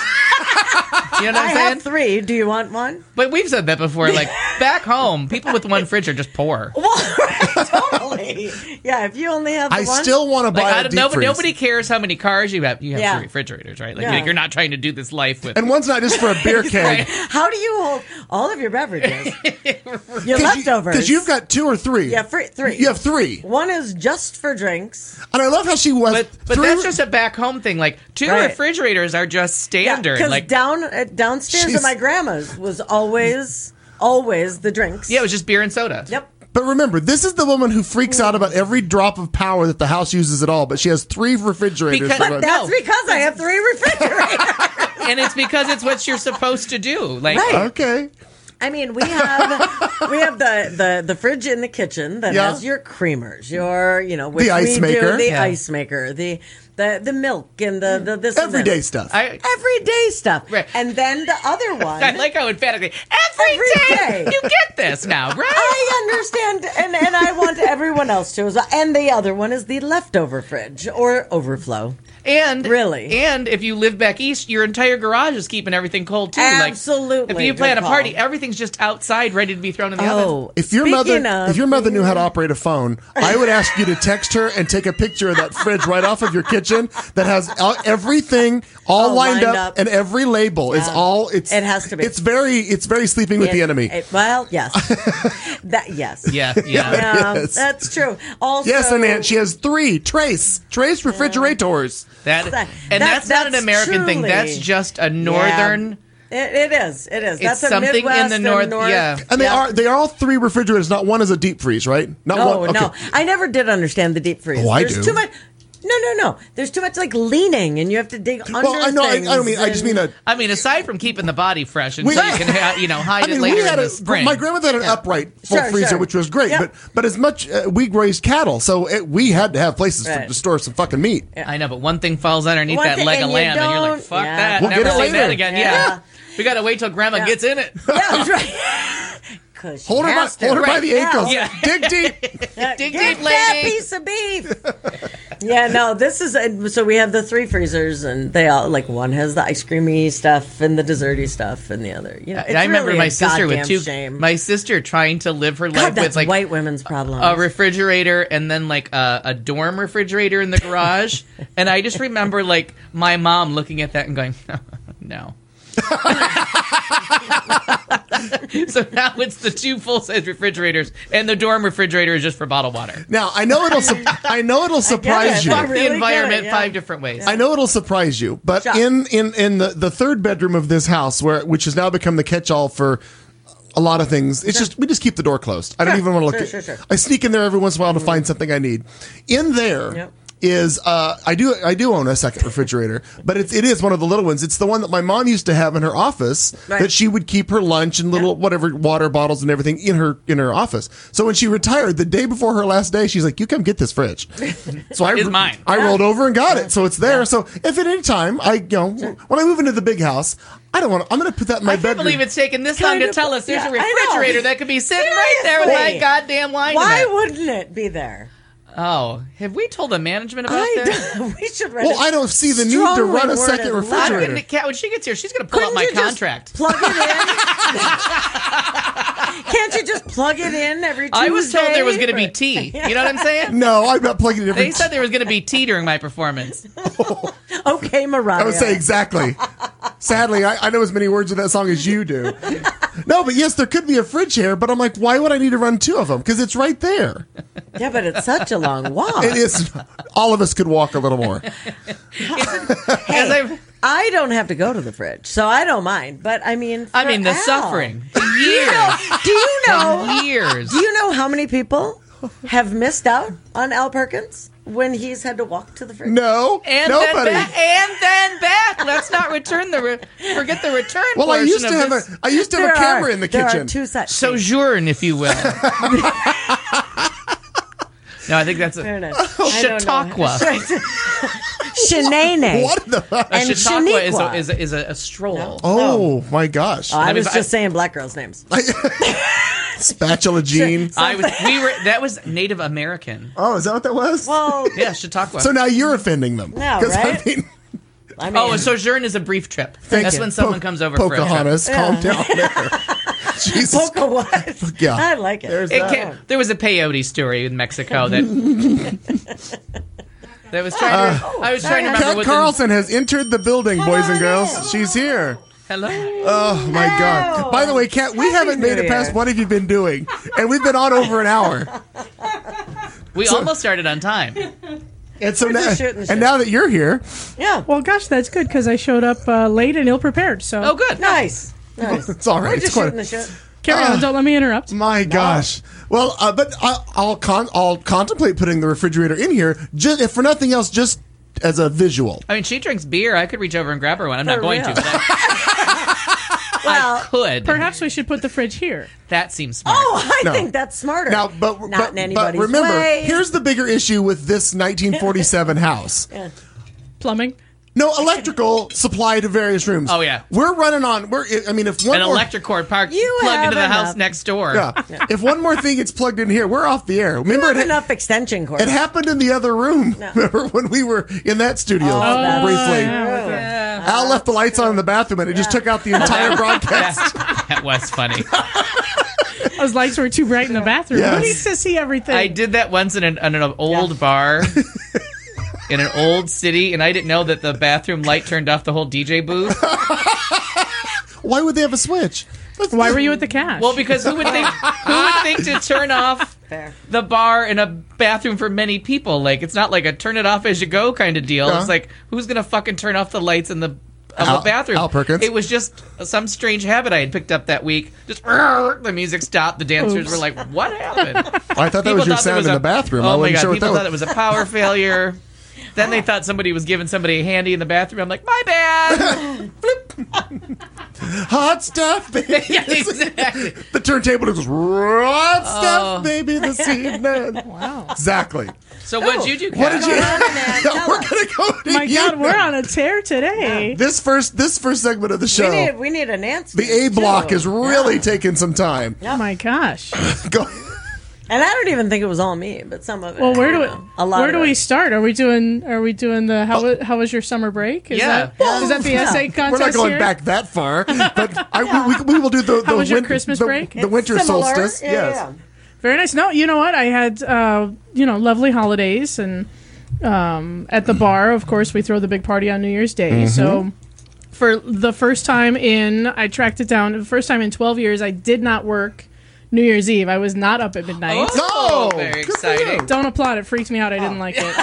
You know what I I'm saying? have 3. Do you want one? But we've said that before. Like, back home, people with one fridge are just poor. Totally. Yeah, if you only have the I one. still want to buy a Like, deep freeze. nobody cares how many cars you have. You have Yeah. 3 refrigerators, right? Like, Yeah. you're not trying to do this life with. And one's not just for a beer keg. How do you hold all of your beverages? Your leftovers. Because you've got 2 or 3. Yeah, 3. You have 3. One is just for drinks. And I love how she was. But 3 that's just a back home thing. Like, 2 Right. refrigerators are just standard. Because Like, downstairs She's- at my grandma's was always the drinks. yeah, it was just beer and soda. Yep. But remember, this is the woman who freaks out about every drop of power that the house uses at all. But she has 3 refrigerators. Because- to But run. That's because I have 3 refrigerators. And it's because it's what you're supposed to do. Like, Right. Okay. I mean, we have the fridge in the kitchen that Yeah. has your creamers, your which The ice we maker. do, the Yeah. ice maker, the milk and the this Everyday and this. stuff. Everyday stuff. Right. And then the other one. I like how emphatically, Every every day. day you get this now, right? I understand, and I want everyone else to as well. And the other one is the leftover fridge or overflow. And Really? and if you live back east, your entire garage is keeping everything cold too. Absolutely. Like, if you plan a Good party, call. everything's just outside, ready to be thrown in the oven. Oh, If your speaking mother, of- if your mother knew how to operate a phone, I would ask you to text her and take a picture of that fridge right off of your kitchen that has everything all lined up, and every label is Yeah. all. It has to be. It's very sleeping with the enemy. Well, yes, yes. Yeah, yeah. Yeah, Yes. that's true. Also, Yes, and Aunt, she has 3 Trace refrigerators. That's not an American thing. truly- That's just a northern. It is. That's a something in Midwest the and north- yeah. And they are all 3 refrigerators. Not one is a deep freeze, right? Not No, one. Okay. no. I never did understand the deep freeze. Oh, I There's do. too much. No. There's too much like leaning, and you have to dig under. Well, I know. I don't mean. I just mean a. I mean, aside from keeping the body fresh until We- you can, hide I mean, it we later had in the spring. my grandmother had an upright full Sure, freezer, sure. which was great. Yep. But as much we raised cattle, so we had to have places Right. to store some fucking meat. I know, but one thing falls underneath One that thing, leg of and you lamb, and you're like, don't- "Fuck yeah. that! We'll Never get it see later. that again." Yeah. Yeah, we gotta wait till Grandma Yeah. gets in it. Yeah, that's right. 'Cause she Hold her, has to. by Right. the ankles. Yeah. Dig deep. Dig Get deep, that lady. piece of beef. Yeah, no, this is so we have the 3 freezers, and they all like one has the ice creamy stuff and the desserty stuff, and the other, it's I remember really my a sister with goddamn 2. Shame. My sister trying to live her God, life that's with like white women's problem. a refrigerator and then like a dorm refrigerator in the garage, and I just remember like my mom looking at that and going, "No." So now it's the 2 full-size refrigerators, and the dorm refrigerator is just for bottled water. Now I know it'll surprise you. I Fuck really the environment get it, yeah. 5 different ways. I know it'll surprise you, but Shock. in the 3rd bedroom of this house, which has now become the catch-all for a lot of things, it's we just keep the door closed. I don't even want to look. Sure. I sneak in there every once in a while to find something I need. In there. Yep. Is I do own a second refrigerator, but it is one of the little ones. It's the one that my mom used to have in her office Right. that she would keep her lunch and little whatever water bottles and everything in her office. So when she retired, the day before her last day, she's like, "You come get this fridge." So It's mine. I rolled over and got it, so it's there. So if at any time when I move into the big house, I'm going to put that in my I can't bedroom. believe it's taken this long Kind to of- tell us there's yeah, a I know. refrigerator that could be sitting right there with my Seriously. goddamn line Why in it. wouldn't it be there? Oh, have we told the management about this? We should write Well, I don't see the need to strongly run a worded second letter. I'm refrigerator. gonna, Kat, when she gets here, she's going to pull Couldn't out my you just contract. Plug it in. Can't you just plug it in every Tuesday? I was told there was going to be tea. You know what I'm saying? No, I'm not plugging it every. They said there was going to be tea during my performance. Okay, Mariah. I would say exactly. Sadly, I know as many words of that song as you do. No, but yes, there could be a fridge here, but I'm like, why would I need to run 2 of them? Because it's right there. Yeah, but it's such a long walk. It is. All of us could walk a little more. Hey, I don't have to go to the fridge, so I don't mind. But I mean, I mean, the Al, suffering. The years. Do you know? The years. Do you know how many people have missed out on Al Perkins when he's had to walk to the fridge? No, And nobody. then back. Let's not forget the return. Well, I portion used to of have this. a camera in the There kitchen. are two sets. Sojourn, if you will. No, I think that's Fair a enough. I don't know. Chautauqua. Shenane. What the fuck? And Chautauqua Shaniqua. is a stroll. Oh my gosh! I mean, was if just saying black girls' names. Spatula Jean. That was Native American. Oh, is that what that was? Well, Yeah, Chautauqua. So now you're offending them. Yeah, 'Cause, right? I mean, a sojourn is a brief trip. Thank That's you. when someone comes over for a trip. Pocahontas, calm down there. Jesus. Polka what? Yeah. I like it. There's There was a peyote story in Mexico that that was trying to. I was trying to remember Kat what Carlson has entered the building, boys and girls. in. She's here. Hello. Oh my God! By the way, Kat, we haven't made it New past Year. what have you been doing, and we've been on over an hour. We almost started on time. And so now, just shooting the shit. and now that you're here, Yeah. Well, gosh, that's good because I showed up late and ill prepared. So Oh, good. Nice. Nice. it's all right. We're It's just quite. shooting the shit. carry on. Don't let me interrupt. My gosh. Well, but I'll contemplate putting the refrigerator in here, just if for nothing else, just as a visual. I mean, she drinks beer. I could reach over and grab her one. I'm not For going real. to. But I Well, could. Perhaps we should put the fridge here. That seems smart. I No. think that's smarter. Now, but not in anybody's remember, way. here's the bigger issue with this 1947 house. Plumbing. No electrical supply to various rooms. Oh, yeah. We're running on. I mean, if one An more, electric cord plugged You into have the house enough. next door. yeah, if one more thing gets plugged in here, we're off the air. You Remember, have it enough extension cords. it happened in the other room. No. Remember when we were in that studio that's briefly? true. Al left the lights on in the bathroom, and it just took out the entire broadcast. That was funny. Those lights were too bright in the bathroom. Yes. Who needs to see everything? I did that once in an old bar in an old city, and I didn't know that the bathroom light turned off the whole DJ booth. Why would they have a switch? Why were you at the cash? Well, because who would think to turn off Fair. the bar in a bathroom for many people? Like, it's not like a turn it off as you go kind of deal. Yeah. It's like, who's gonna fucking turn off the lights in the bathroom? Al Perkins. It was just some strange habit I had picked up that week. Just the music stopped. The dancers Oops. were like, "What happened?" I thought that People was your thought there sound in the bathroom. I Oh my wasn't god! sure what People that thought it was a power failure. Then they thought somebody was giving somebody a handy in the bathroom. I'm like, my bad. Hot stuff, baby. Yeah, exactly. The turntable goes hot Oh. stuff, baby, this evening. wow. Exactly. So what'd you do, What Kat? did you? man, tell We're us. gonna go. To My you God, we're now. on a tear today. This first segment of the show. We need an answer. The A block too. is really taking some time. Oh my gosh. Go. And I don't even think it was all me, but some of it. Well, where you do know, a lot where of do it. we start? Are we doing the how was your summer break? Is Yeah. that, is that the essay contest? We're not going here? back that far, but we will do the How was your win- Christmas the- break? The winter It's similar. solstice. Yeah, Yes. yeah. Very nice. No, you know what? I had lovely holidays and at the bar, of course, we throw the big party on New Year's Day. So for the first time I tracked it down. The first time in 12 years, I did not work New Year's Eve. I was not up at midnight. Oh, No! very Good for exciting. you. Don't applaud. It freaked me out. I didn't like it.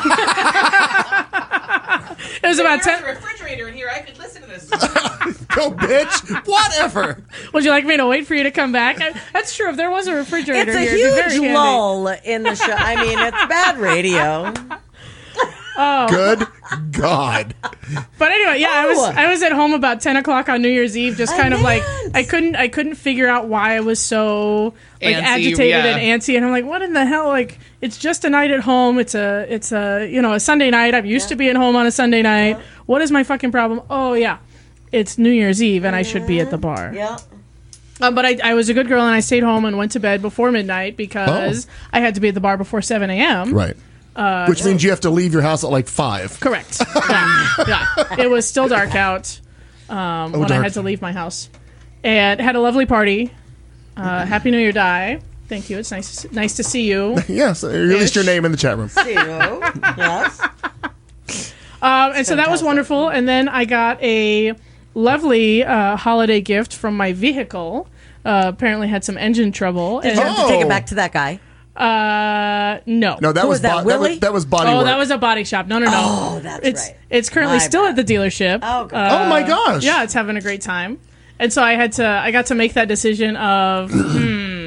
It was about 10. refrigerator in here. I could listen to this. Go, bitch. Whatever. Would you like me to wait for you to come back? That's true. If there was a refrigerator It's a here, it'd be very huge handy. lull in the show. I mean, it's bad radio. Good God. But anyway, yeah, Oh. I was at home about 10 o'clock on New Year's Eve, just kind of like I couldn't figure out why I was so like Antsy, agitated yeah. and antsy, and I'm like, what in the hell? Like, it's just a night at home. It's a a Sunday night. I'm used to being home on a Sunday night. What is my fucking problem? Oh yeah, it's New Year's Eve, and I should be at the bar. Yeah. But I was a good girl, and I stayed home and went to bed before midnight because I had to be at the bar before 7 a.m. Right. Which means you have to leave your house at like 5. Correct. Yeah. It was still dark out when I dark. had to leave my house, and had a lovely party. Happy New Year, Di. Thank you. It's nice to see you. Yes, you released your name in the chat room. Zero. Yes. And so that was wonderful. And then I got a lovely holiday gift from my vehicle. Apparently had some engine trouble. Did you have to take it back to that guy? No. No, that Who was was that, Willie? that was body Oh, work. that was a body shop. No. Oh, that's it's, right. It's currently My still bad. at the dealership. Oh, God. oh my gosh. Yeah, it's having a great time. And so I got to make that decision of,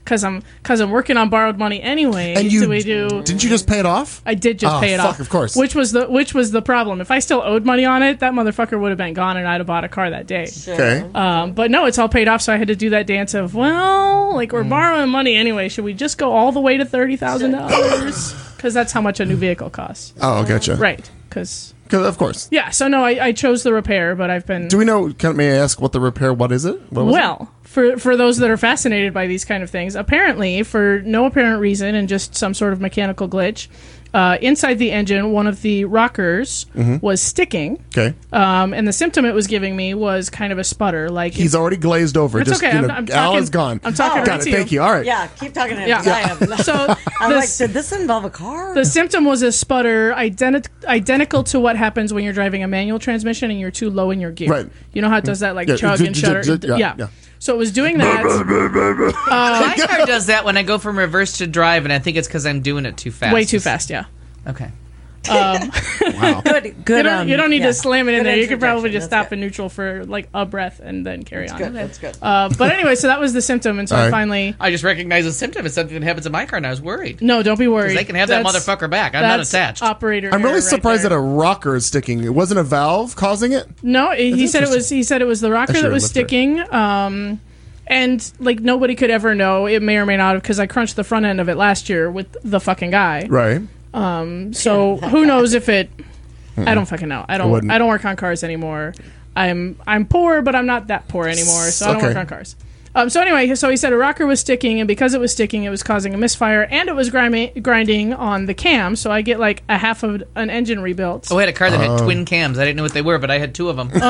because I'm working on borrowed money anyway. And didn't you just pay it off? I did just pay it off. Of course. Which was the problem. If I still owed money on it, that motherfucker would have been gone, and I'd have bought a car that day. Okay. But no, it's all paid off, so I had to do that dance of, well, like we're borrowing money anyway. Should we just go all the way to $30,000? Because that's how much a new vehicle costs. Oh, gotcha. Right. Because of course. Yeah. So no, I chose the repair, but I've been. Do we know? May I ask what the repair? What is it? What was it? For those that are fascinated by these kind of things, apparently for no apparent reason and just some sort of mechanical glitch. Inside the engine, one of the rockers was sticking. Okay. And the symptom it was giving me was kind of a sputter. Like he's already glazed over. It's just, okay. I'm Al talking, is gone. I'm talking Got it. Thank you. All right. Yeah, keep talking to him. Yeah. I am. So I'm like, did this involve a car? the symptom was a sputter, identical to what happens when you're driving a manual transmission and you're too low in your gear. Right. You know how it does that, like Yeah. chug and shudder. Yeah. So it was doing that. My car does that when I go from reverse to drive, and I think it's because I'm doing it too fast. Way too fast. Yeah. Okay. Wow. Good. You don't need to slam it in Good there. You could probably interjection. just That's stop in neutral for like a breath and then carry on. That's good. But anyway, so that was the symptom, and so All I right. finally. I just recognized a symptom. It's something that happens in my car, and I was worried. No, don't be worried. They can have that motherfucker back. I'm not that's attached. Operator. I'm really error surprised right that there. a rocker is sticking. It wasn't a valve causing it. No, he said it was. interesting. He said it was the rocker I that should've was looked at sticking. And like nobody could ever know. It may or may not have because I crunched the front end of it last year with the fucking guy. Right. So who knows if it? I don't fucking know. I wouldn't. don't work on cars anymore. I'm poor, but I'm not that poor anymore. So I don't Okay. work on cars. So anyway, so he said a rocker was sticking, and because it was sticking, it was causing a misfire, and it was grinding on the cam. So I get like a half of an engine rebuilt. Oh, I had a car that had twin cams. I didn't know what they were, but I had two of them.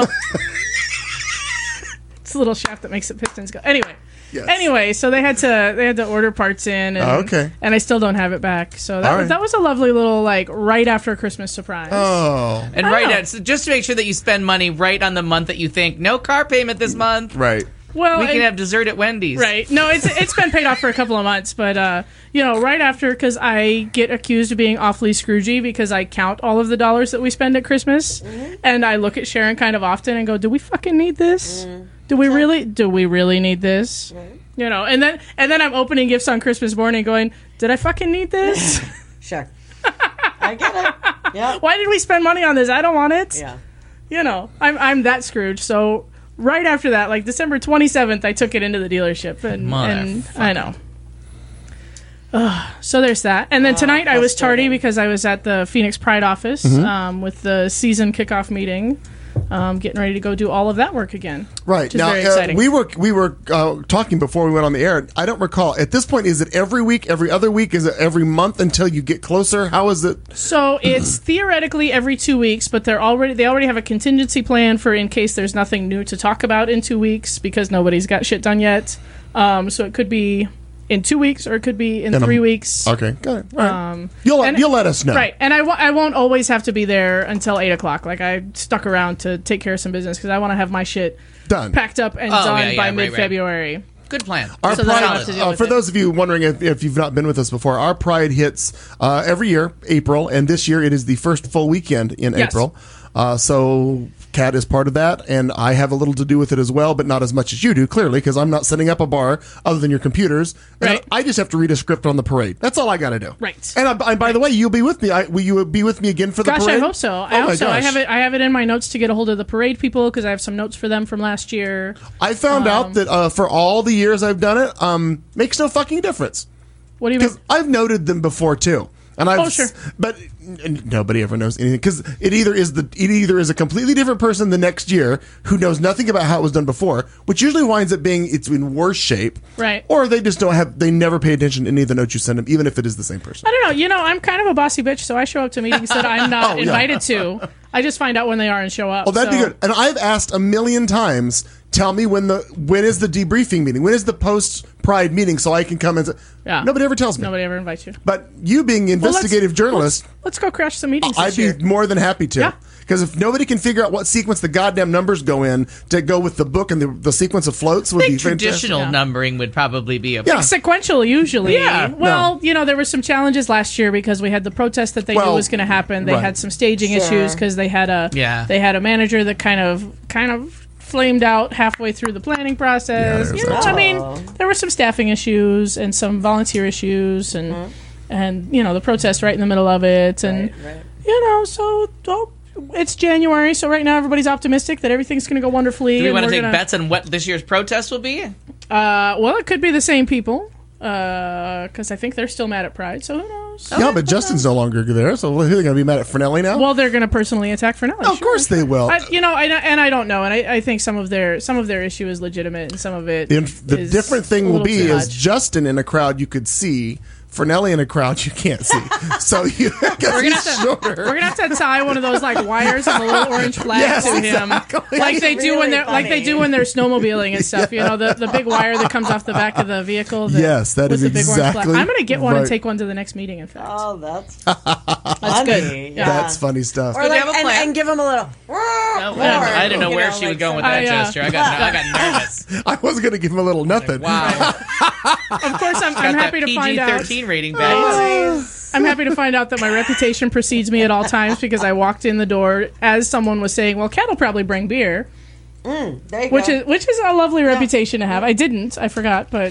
It's a little shaft that makes the pistons go. Anyway. Yes. Anyway, so they had to order parts in, and, Okay. and I still don't have it back. So All that right. that was a lovely little like right after Christmas surprise. Oh. And so just to make sure that you spend money right on the month that you think, no car payment this month. Right. Well, We can and- have dessert at Wendy's. right. No, it's been paid off for a couple of months, but right after, because I get accused of being awfully Scroogey because I count all of the dollars that we spend at Christmas, and I look at Sharon kind of often and go, "Do we fucking need this? Do we really need this?" And then I'm opening gifts on Christmas morning, going, "Did I fucking need this? Sure. I get it. Yeah. Why did we spend money on this? I don't want it." Yeah. I'm that Scrooge. So right after that, like December 27th, I took it into the delership, and I know. So there's that. And then tonight I was tardy because I was at the Phoenix Pride office with the season kickoff meeting, getting ready to go do all of that work again. Right. Which is Now, very exciting. we were talking before we went on the air. I don't recall. At this point, is it every week, every other week? Is it every month until you get closer? How is it? So it's theoretically every 2 weeks, but they already have a contingency plan for in case there's nothing new to talk about in 2 weeks because nobody's got shit done yet. So it could be in 2 weeks or it could be in 3 weeks. Okay, got it. All right. You'll let us know. Right, and I won't always have to be there until 8 o'clock. Like I stuck around to take care of some business because I want to have my shit Done. packed up and Oh, done yeah, by right, mid-February. Good plan. Our So then I'll Pride, have to deal with for it. those of you wondering if you've not been with us before, our Pride hits every year, April, and this year it is the first full weekend in Yes. April. So Kat is part of that, and I have a little to do with it as well, but not as much as you do, clearly, because I'm not setting up a bar other than your computers. And Right. I just have to read a script on the parade. That's all I got to do. Right. And by the way, you'll be with me. Will you be with me again for the Gosh, parade? I hope so. Oh my I gosh. have it in my notes to get a hold of the parade people because I have some notes for them from last year. I found out that for all the years I've done it, makes no fucking difference. What do you mean? Because I've noted them before too, and I've sure. but nobody ever knows anything because it either is a completely different person the next year who knows nothing about how it was done before, which usually winds up being it's in worse shape, Right. Or they just they never pay attention to any of the notes you send them, even if it is the same person. I don't know. I'm kind of a bossy bitch, so I show up to meetings that I'm not yeah. invited to. I just find out when they are and show up. Oh, that'd be so- good. And I've asked a million times. Tell me when is the debriefing meeting? When is the post Pride meeting so I can come and say, Yeah. Nobody ever tells me. Nobody ever invites you. But you being investigative journalist, Let's go crash some meetings I'd this be year. more than happy to. Yeah. Because if nobody can figure out what sequence the goddamn numbers go in to go with the book and the sequence of floats would I be think traditional Yeah. numbering would probably be a Yeah. Sequential, usually. Yeah. Well, there were some challenges last year because we had the protest that they knew Well, was going to happen. They right. had some staging Sure. issues because they had a Yeah. they had a manager that kind of flamed out halfway through the planning process. there's You know, that I mean, there were some staffing issues and some volunteer issues, and the protest right in the middle of it, and so. It's January, so right now everybody's optimistic that everything's going to go wonderfully. Do we and want to we're take bets on what this year's protest will be? Well, it could be the same people, because I think they're still mad at Pride, so who knows? Yeah, but Justin's no longer there, so who are they going to be mad at Fernelli now? Well, they're going to personally attack Fernelli. of course they will. I don't know, and I think some of their issue is legitimate, and some of it. The is different thing a will little be too is much. Justin in a crowd you could see, Fernelli in a crowd you can't see. So you We're gonna have to shorter. we're gonna have to tie one of those like wires and a little orange flag Yes, to him, exactly. like they do when Really they're snowmobiling and stuff. You know, the big wire that comes off the back of the vehicle. Yes, that with is the big orange exactly flag. I'm gonna get one and right. take one to the next meeting. In fact, Oh, that's that's good. Yeah. That's funny stuff. Or Good to like, have a plan. and give them a little. I didn't know where she would go with that gesture. I got nervous. I wasn't going to give him a little nothing. Wow. Of course, I'm Got happy that to find out. PG-13 rating back. I'm happy to find out that my reputation precedes me at all times because I walked in the door as someone was saying, "Well, Kat will probably bring beer," There you which go. is a lovely reputation to have. I didn't. I forgot, but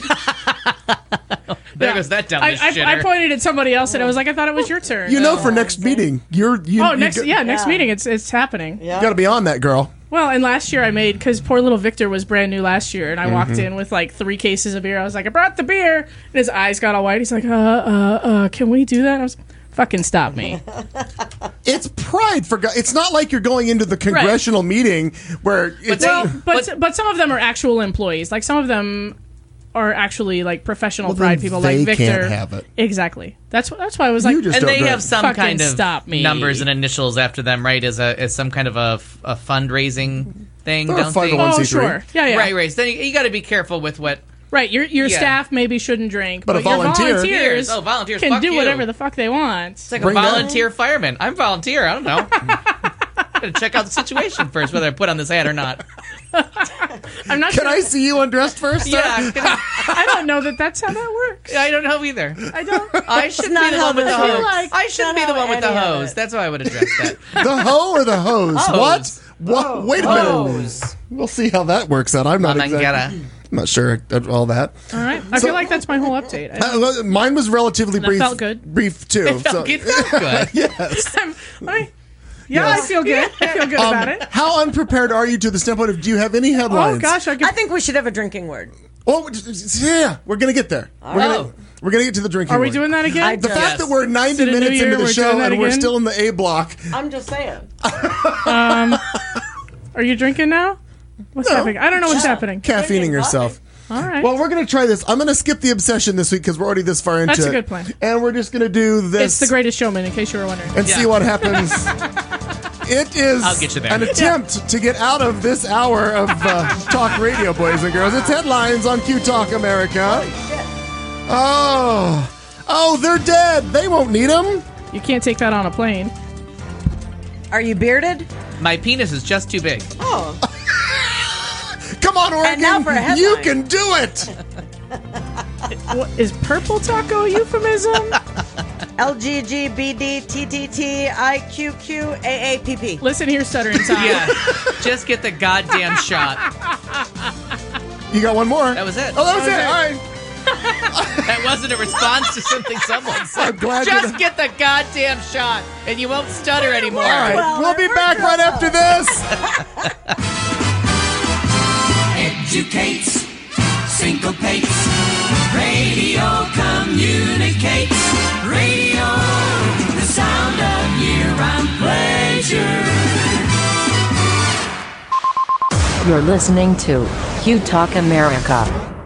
There goes that dumb I shitter. pointed at somebody else and I was like, "I thought it was your turn." You know, for next meeting, next Yeah. meeting, it's happening. You got to be on that, girl. Well, and last year I made, because poor little Victor was brand new last year, and I walked Mm-hmm. in with like 3 cases of beer. I was like, "I brought the beer," and his eyes got all white. He's like, can we do that? I was fucking stop me. It's Pride for God. It's not like you're going into the congressional meeting where it's. But some of them are actual employees. Like some of them are actually like professional Well, Pride then people, they like Victor. can't have it. Exactly. That's why I was like, You just And don't they drive. have some Fucking kind of stop me. numbers and initials after them, right? As some kind of a fundraising thing, They're a don't they? 501c3. oh sure, yeah. Right. So then you got to be careful with what. Right, your Yeah. staff maybe shouldn't drink, But a your volunteer- volunteers, Volunteers, can fuck do you. whatever the fuck they want. It's like Bring a that. volunteer fireman. I'm volunteer. I don't know. Gotta check out the situation first, whether I put on this hat or not. I'm not Can sure. I see you undressed first? sir? Yeah, I don't know that that's how that works. I don't know either. I don't. I should be not the how one with the this hose. works. Like, I should not be the how one with the any of hose. it. That's how I would address that. The hoe or the hose? Hose. What? Wait a minute. We'll see how that works out. I'm not exactly. I'm not sure of all that. All right, I feel like that's my whole update. Mine was relatively That brief. felt good. Brief too. It felt good. Yes. I Yes. feel good. I feel good about it. How unprepared are you to the standpoint of? Do you have any headlines? Oh gosh, I think we should have a drinking word. Oh, yeah. We're gonna get there. We're gonna get to the drinking. Are we word. doing that again? The fact that we're 90 Is it a new minutes year? into the We're show doing that and we're again? still in the A block. I'm just saying. Are you drinking now? What's happening? I don't know what's happening. Caffeining yourself. All right. Well, we're going to try this. I'm going to skip the obsession this week because we're already this far into it. That's a good plan. And we're just going to do this. It's the Greatest Showman, in case you were wondering. and see what happens. It is I'll get you there. an attempt to get out of this hour of talk radio, boys and girls. It's headlines on Q Talk America. Oh, they're dead. They won't need them. You can't take that on a plane. Are you bearded? My penis is just too big. Oh. Come on, Oregon. now for a headline. You can do it. What, is purple taco a euphemism? LGGBDTTTIQQAAPP. Listen here, stuttering Tom. Yeah. Just get the goddamn shot. You got one more. That was it. Oh, that was it. All right. That wasn't a response to something someone said. I'm glad Just you- get the goddamn shot, and you won't stutter anymore. All right. Well, we'll be we're back right good. after this. Educates, syncopates, radio communicates, radio, the sound of year-round pleasure. You're listening to Q Talk America.